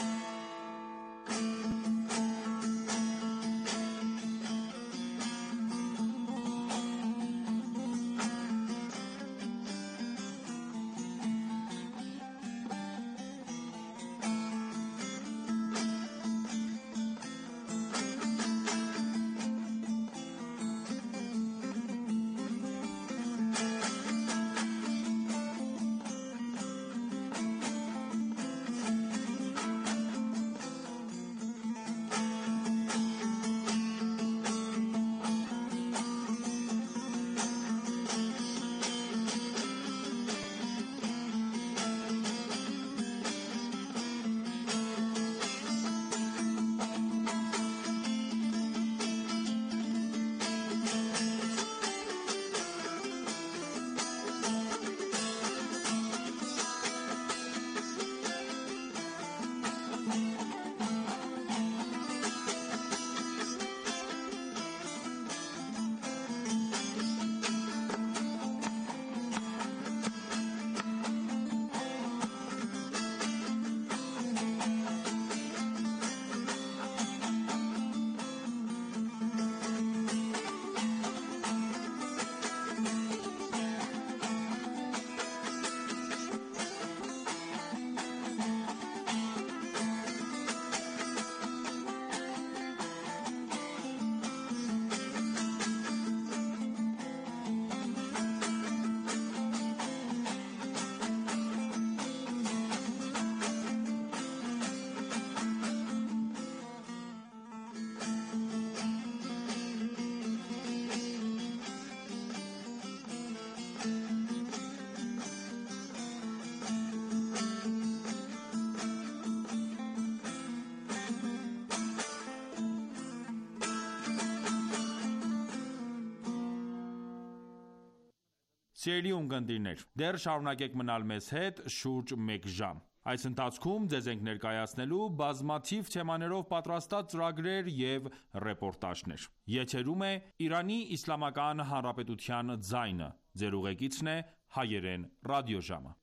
Սիրելի ունկնդիրներ, դեռ շարունակեք մնալ մեզ հետ շուրջ մեկ ժամ։ Այս ընթացքում ձեզ ենք ներկայացնելու բազմաթիվ թեմաներով պատրաստած ծրագրեր և ռեպորտաժներ։ Եթերում է Իրանի Իսլամական Հանրապետության ձայնը։ Ձեր ուղեկիցն է Հայերեն ռադիոժամը։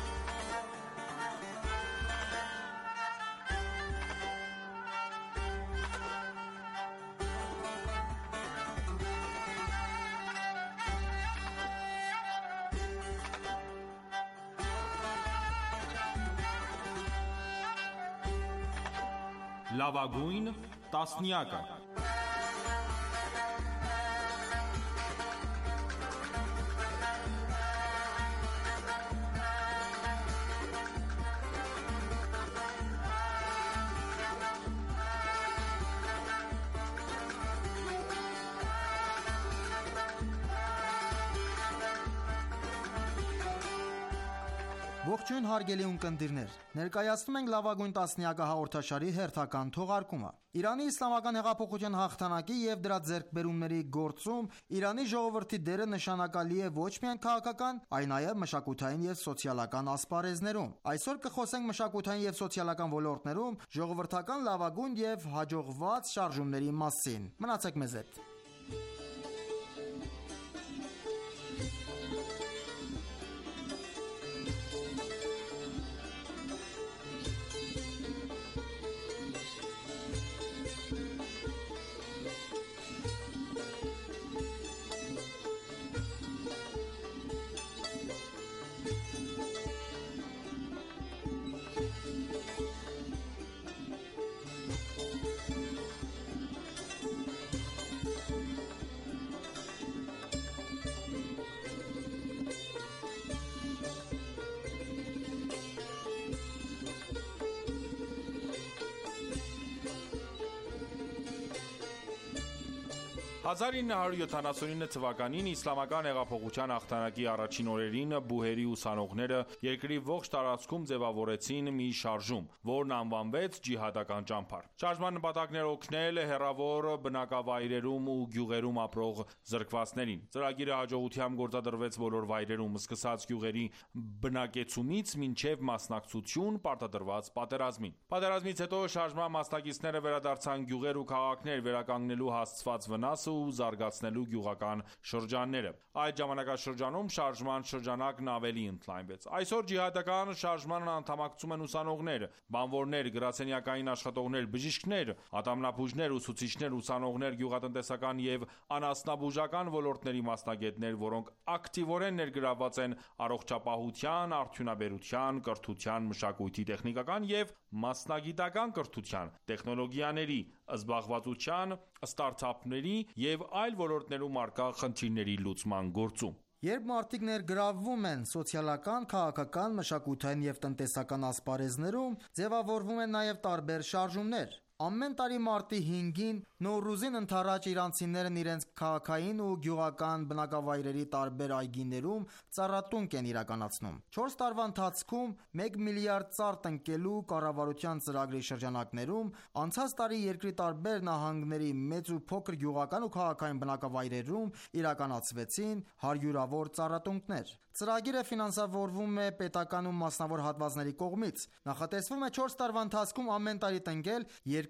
Լավագույն տասնյակը։ Ողջույն հարգելի ունկնդիրներ, ներկայացնում ենք լավագույն տասնյակը հաղորդաշարի հերթական թողարկումը։ Իրանի Իսլամական հեղափոխության հաղթանակի և դրա ձեռքբերումների գործում Իրանի ժողովրդի դերը նշանակալի է ոչ միայն քաղաքական, այլ նաև մշակութային և սոցիալական ասպարեզներում։ Այսօր կխոսենք մշակութային և սոցիալական ոլորտներում ժողովրդական լավագույն և հաջողված շարժումների մասին։ Մնացեք մեզ հետ։ 1979 թվականին իսլամական հեղափոխության հաղթանակի առաջին օրերին բուհերի ուսանողները երկրի ողջ տարածքում ձևավորեցին մի շարժում, որն անվանվեց ջիհադական ճամբար։ Շարժման նպատակն էր օգնել հեռավոր բնակավայրերում ու գյուղերում ապրող զրկվածներին։ Ծրագիրը հաջողությամբ գործադրվեց բոլոր վայրերում, սկսած գյուղերի բնակեցումից մինչև մասնակցություն պարտադրված պատերազմին։ Պատերազմից հետո շարժման մասնակիցները վերադարձան գյուղեր ու քաղաքներ, վերականգնելու հասցված վնասը ու զարգացնելու գյուղական շրջանները։ Այդ ժամանակաշրջանում շարժման շրջանակն ավելի ընդլայնվեց։ Այսօր ջիհադական շարժմանն անդամակցում են ուսանողներ, բանվորներ, գրասենյակային աշխատողներ, բժիշկներ, ատամնաբուժներ, ուսուցիչներ, ուսանողներ, գյուղատնտեսական և անասնաբուժական ոլորտների մասնագետներ, որոնք ակտիվորեն ներգրավված են առողջապահության, արդյունաբերության, կրթության, մշակույթի, տեխնիկական և մասնագիտական կրթության, տեխնոլոգիաների, զբաղվածության, ստարտափների և այլ ոլորտներում առկա խնդիրների լուծման գործում։ Երբ մարդիկ ներգրավվում են սոցիալական, քաղաքական, մշակութային և տնտեսական ասպարեզներում, ձևավորվում են նաև տարբեր շարժումներ։ Ամեն տարի մարտի 5-ին Նոռուզին ընդառաջ իրանցիներն իրենց քաղաքային ու գյուղական բնակավայրերի տարբեր այգիներում ծառատունկ են իրականացնում։ 4 տարվա ընթացքում 1 միլիարդ ծառ տնկելու կառավարության ծրագրի շրջանակներում անցած տարի երկրի տարբեր նահանգների մեծ ու փոքր գյուղական ու քաղաքային բնակավայրերում իրականացվեցին հարյուրավոր ծառատունկներ։ Ծրագիրը ֆինանսավորվում է պետական ու մասնավոր հատվածների կողմից։ Նախատեսվում է 4 տարվա ընթացքում ամեն տարի տնկել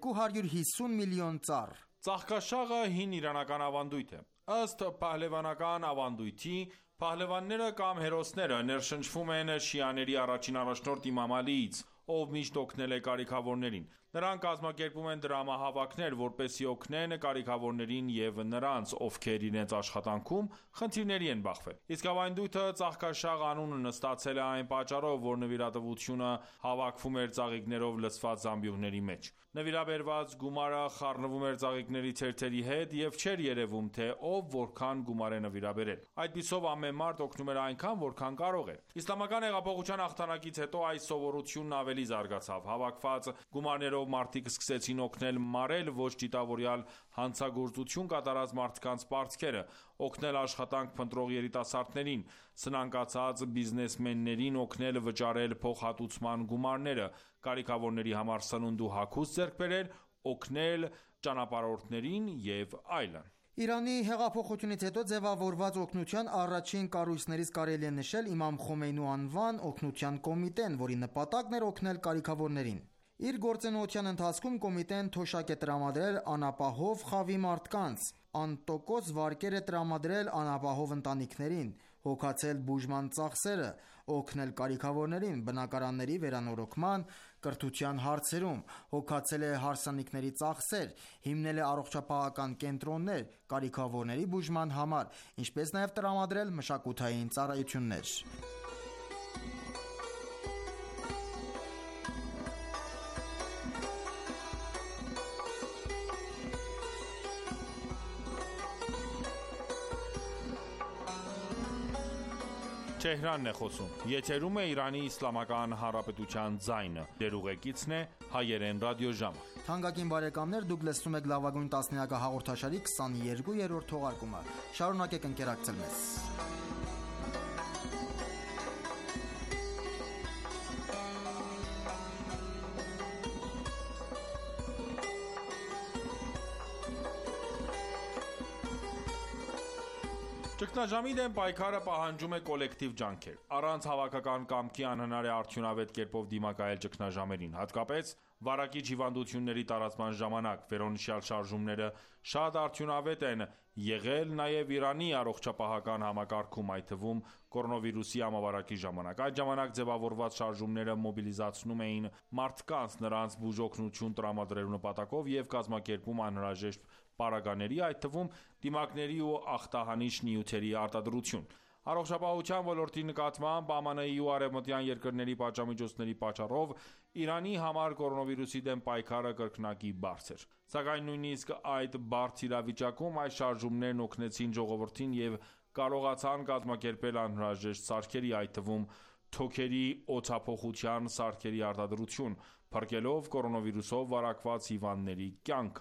250 միլիոն ծառ։ Ծաղկաշաղը հին իրանական ավանդույթ է։ Ըստ փահլևանական ավանդույթի, փահլևանները կամ հերոսները ներշնչվում են շիաների առաջին առաջնորդ Իմամ Ալիից, ով միշտ օգնել է կարիքավորներին։ Նրանք կազմակերպում են դրամահավաքներ, որպեսզի օգնեն կարիքավորներին և նրանց, ովքեր իրենց աշխատանքում խնդիրների են բախվել։ Իսկ ավանդույթը ծաղկաշաղ անունն ստացել է այն պատճառով, որ նվիրատվությունը հավաքվում էր ծաղիկներով լցված զամբյուղների մեջ։ Նվիրաբերված գումարը խառնվում էր ծաղիկների թերթերի հետ և չէր երևում, թե ով որքան գումար է նվիրաբերել։ Այդպիսով ամեն մարդ օգնում էր այնքան, որքան կարող էր։ Իսլամական հեղափոխության հաղթանակից հետո այս սովորությունն ավելի զարգացավ։ Հավաքված գումարներով մարդիկ սկսեցին օգնել մարել ոչ դիտավորյալ հանցագործություն կատարած մարդկանց պարտքերը, օգնել աշխատանք փնտրող երիտասարդներին, սնանկացած բիզնեսմեններին օգնել վճարել փոխհատուցման գումարները, կարիքավորների համար սնունդ ու հագուստ ձեռք բերել, օգնել ճանապարհորդներին և այլն։ Իրանի հեղափոխությունից հետո ձևավորված օգնության առաջին կառույցներից կարելի է նշել Իմամ Խոմեյնու անվան օգնության կոմիտեն, որի նպատակն էր օգնել կարիքավորներին։ Իր գործունեության ընթացքում կոմիտեն թոշակ է տրամադրել անապահով խավի մարդկանց, անտոկոս վարկեր է տրամադրել անապահով ընտանիքներին, հոգացել բուժման ծախսերը, օգնել կարիքավորներին բնակարանների վերանորոգման, կրթության հարցերում, հոգացել է հարսանիքների ծախսեր, հիմնել է առողջապահական կենտրոններ կարիքավորների բուժման համար, ինչպես նաև տրամադրել մշակութային ծառայություններ։ Թանկագին բարեկամներ, դուք լսում եք լավագույն տասնյակը հաղորդաշարի 22-րդ թողարկումը։ Շարունակեք ընկերակցել մեզ։ Ճգնաժամի դեմ պայքարը պահանջում է կոլեկտիվ ջանքեր։ Առանց հավաքական կամքի անհնար է արդյունավետ կերպով դիմակայել ճգնաժամերին, հատկապես վարակիչ հիվանդությունների տարածման ժամանակ։ Վերոնշյալ շարժումները շատ արդյունավետ են եղել նաև Իրանի առողջապահական համակարգում, այդ թվում կորոնավիրուսի համավարակի ժամանակ։ Այդ ժամանակ ձևավորված շարժումները մոբիլիզացնում էին մարդկանց, նրանց բուժօգնություն տրամադրելու նպատակով և կազմակերպում անհրաժեշտ պարագաների, այդ թվում դիմակների ու ախտահանիչ նյութերի արտադրություն։ Առողջապահության ոլորտի նկատմամբ ԱՄՆ-ի ու արևմտյան երկրների պատժամիջոցների պատճառով Իրանի համար կորոնավիրուսի դեմ պայքարը կրկնակի բարձ էր։ Սակայն նույնիսկ այդ բարդ իրավիճակում այս շարժումներն օգնեցին ժողովրդին և կարողացան կազմակերպել անհրաժեշտ սարքերի, այդ թվում թոքերի օդափոխության սարքերի արտադրություն, փրկելով կորոնավիրուսով վարակված հիվանդների կյանքը։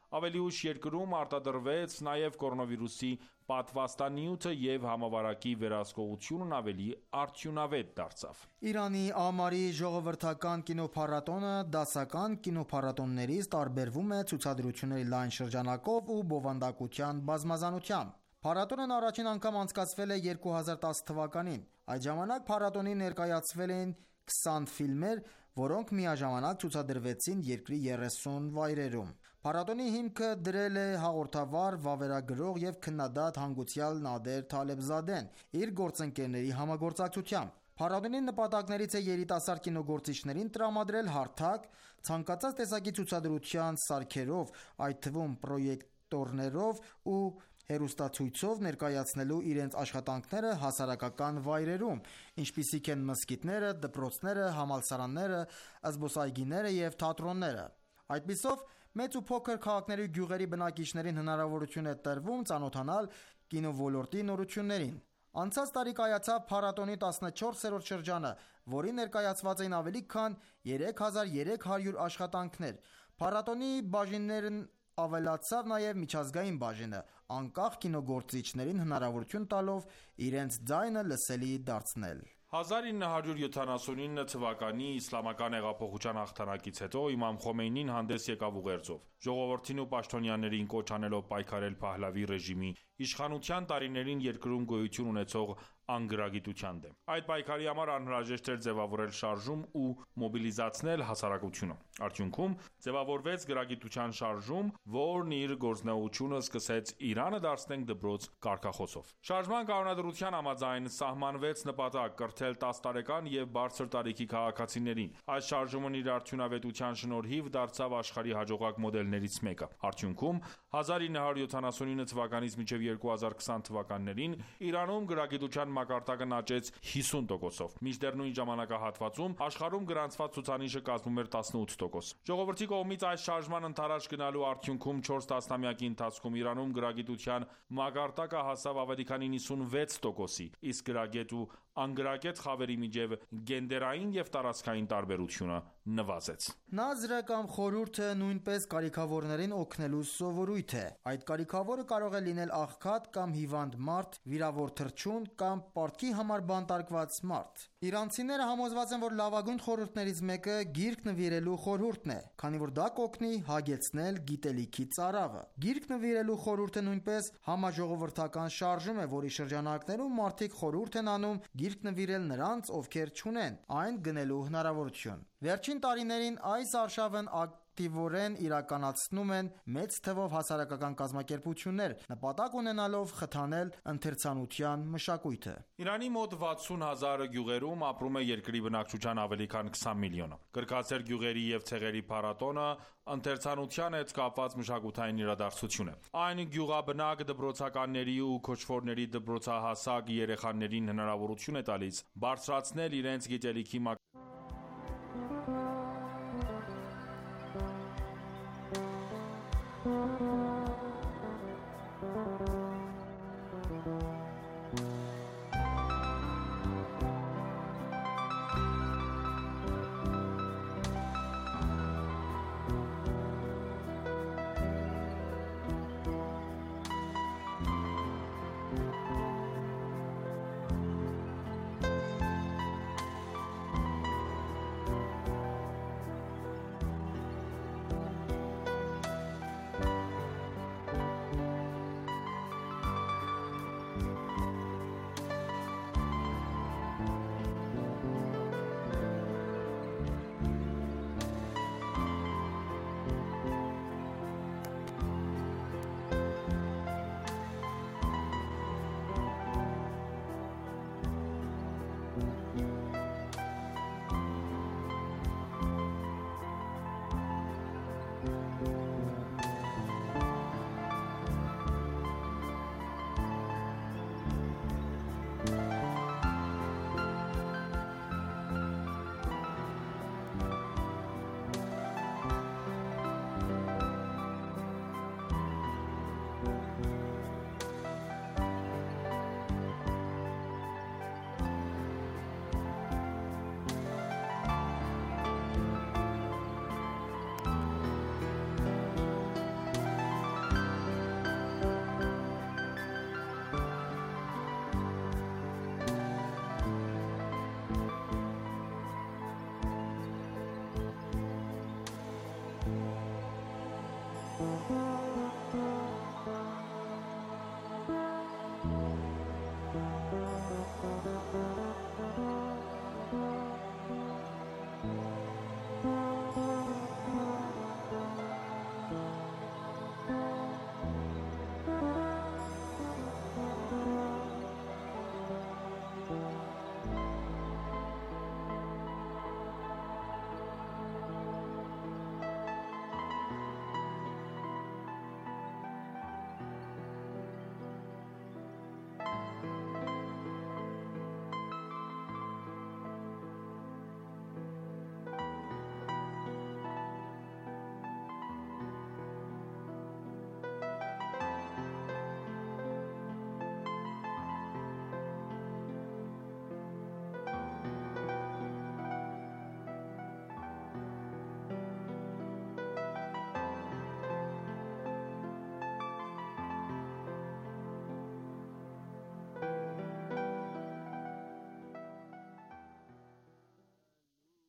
Ավելի ուշ երկրում արտադրվեց նաև կորոնավիրուսի պատվաստանյութը և համավարակի վերահսկողությունն ավելի արդյունավետ դարձավ։ Իրանի Ամարի ժողովրդական կինոփառատոնը դասական կինոփառատոներից տարբերվում է ցուցադրությունների լայն շրջանակով ու բովանդակության բազմազանությամբ։ Փառատոնն առաջին անգամ անցկացվել է 2010 թվականին։ Այդ ժամանակ փառատոնին ներկայացվել էին 20 ֆիլմեր, որոնք միաժամանակ ցուցադրվեցին երկրի 30 վայրերում։ Փառատոնի հիմքը դրել է հաղորդավար, վավերագրող և քննադատ հանգուցյալ Նադեր Թալեբզադեն իր գործընկերների համագործակցությամբ։ Փառատոնի նպատակներից է երիտասարդ կինոգործիչներին տրամադրել հարթակ, ցանկացած տեսակի ցուցադրության սարքերով, այդ թվում պրոյեկտորներով ու հեռուստացույցով ներկայացնելու իրենց աշխատանքները հասարակական վայրերում, ինչպիսիք են մզկիթները, դպրոցները, համալսարանները, զբոսայգիները և թատրոնները։ Այդպիսով, մեծ ու փոքր քաղաքների ու գյուղերի բնակիչներին հնարավորություն է տրվում ծանոթանալ կինոլորոտի նորություններին։ Անցած տարի կայացավ փառատոնի 14-րդ շրջանը, որին ներկայացված էին ավելի քան 3300 աշխատանքներ։ Փառատոնի բաժիններն ավելացավ նաև միջազգային բաժինը, անկախ կինոգործիչներին հնարավորություն տալով իրենց ձայնը լսելի դարձնել։ 1979 թվականի իսլամական հեղափոխության հաղթանակից հետո իմամ Խոմեյնին հանդես եկավ ուղերձով, ժողովրդին ու պաշտոնյաներին կոչ անելով պայքարել Փահլավի ռեժիմի իշխանության տարիներին երկրում գոյություն ունեցող անգրագիտության դեմ։ Այդ պայքարի համար անհրաժեշտ էր ձևավորել շարժում ու մոբիլիզացնել հասարակությունը։ Արդյունքում ձևավորվեց գրագիտության շարժում, որն իր գործունեությունը սկսեց «Իրանը դարձնենք դպրոց» կարգախոսով։ Շարժման կանոնադրության համաձայն սահմանվեց նպատակ՝ կրթել 10 տարեկան և բարձր տարիքի քաղաքացիներին։ Այս շարժումն իր արդյունավետության շնորհիվ դարձավ աշխարհի հաջողակ մոդելներից մեկը։ Արդյունքում 1979 թվականից մինչև 2020 թվականներին Իրանում գրագիտության մակարդակն աճեց 50%-ով, մինչդեռ նույն ժամանակահատվածում աշխարհում գրանցված ցուցանիշը կազմում էր 18%։ Ժողովրդի կողմից այս շարժման ընդառաջ գնալու արդյունքում 4 տասնամյակի ընթացքում Իրանում գրագիտության մակարդակը հասավ ավելի քան 96%-ի, իսկ գրագետ ու անգրագետ խավերի միջև գենդերային և տարածքային տարբերությունը նվազեց։ Նազրը կամ խորհուրդը նույնպես կարիքավորներին օգնելու սովորույթ է։ Այդ կարիքավորը կարող է լինել աղքատ կամ հիվանդ մարդ, վիրավոր թռչուն կամ պարտքի համար բանտարկված մարդ։ Իրանցիները համոզված են, որ լավագույն խորհուրդներից մեկը գիրք նվիրելու խորհուրդն է, քանի որ դա կօգնի հագեցնել գիտելիքի ծարավը։ Գիրք նվիրելու խորհուրդը նույնպես համաժողովրդական շարժում է, որի շրջանակներում մարդիկ խորհուրդ են անում գիրք նվիրել նրանց, ովքեր չունեն այն գնելու հնարավորություն։ Վերջին տարիներին այս արշավն ակտիվորեն իրականացնում են մեծ թվով հասարակական կազմակերպություններ, նպատակ ունենալով խթանել ընթերցանության մշակույթը։ Իրանի մոտ 60,000 գյուղերում ապրում է երկրի բնակչության ավելի քան 20 միլիոնը։ Կրկացեր գյուղերի և ցեղերի փառատոնը ընթերցանության հետ կապված մշակութային իրադարձություն է։ Այն գյուղաբնակ դպրոցականների ու քոչվորների դպրոցահասակ երեխաներին հնարավորություն է տալիս բարձրացնել իրենց գիտելիքի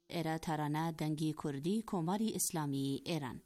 ایرا ترانه دنگی کردی کماری اسلامی ایران.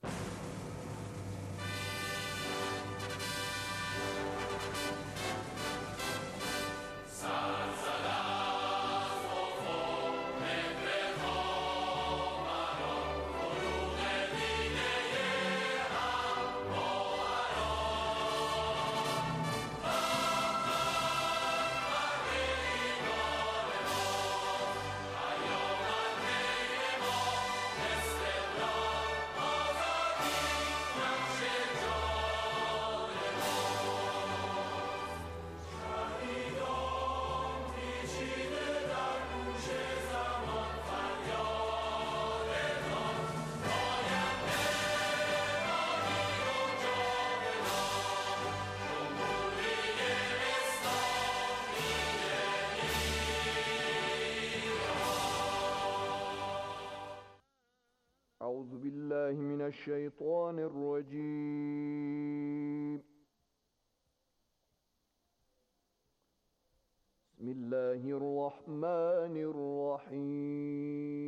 أعوذ بالله من الشيطان الرجيم. بسم الله الرحمن الرحيم.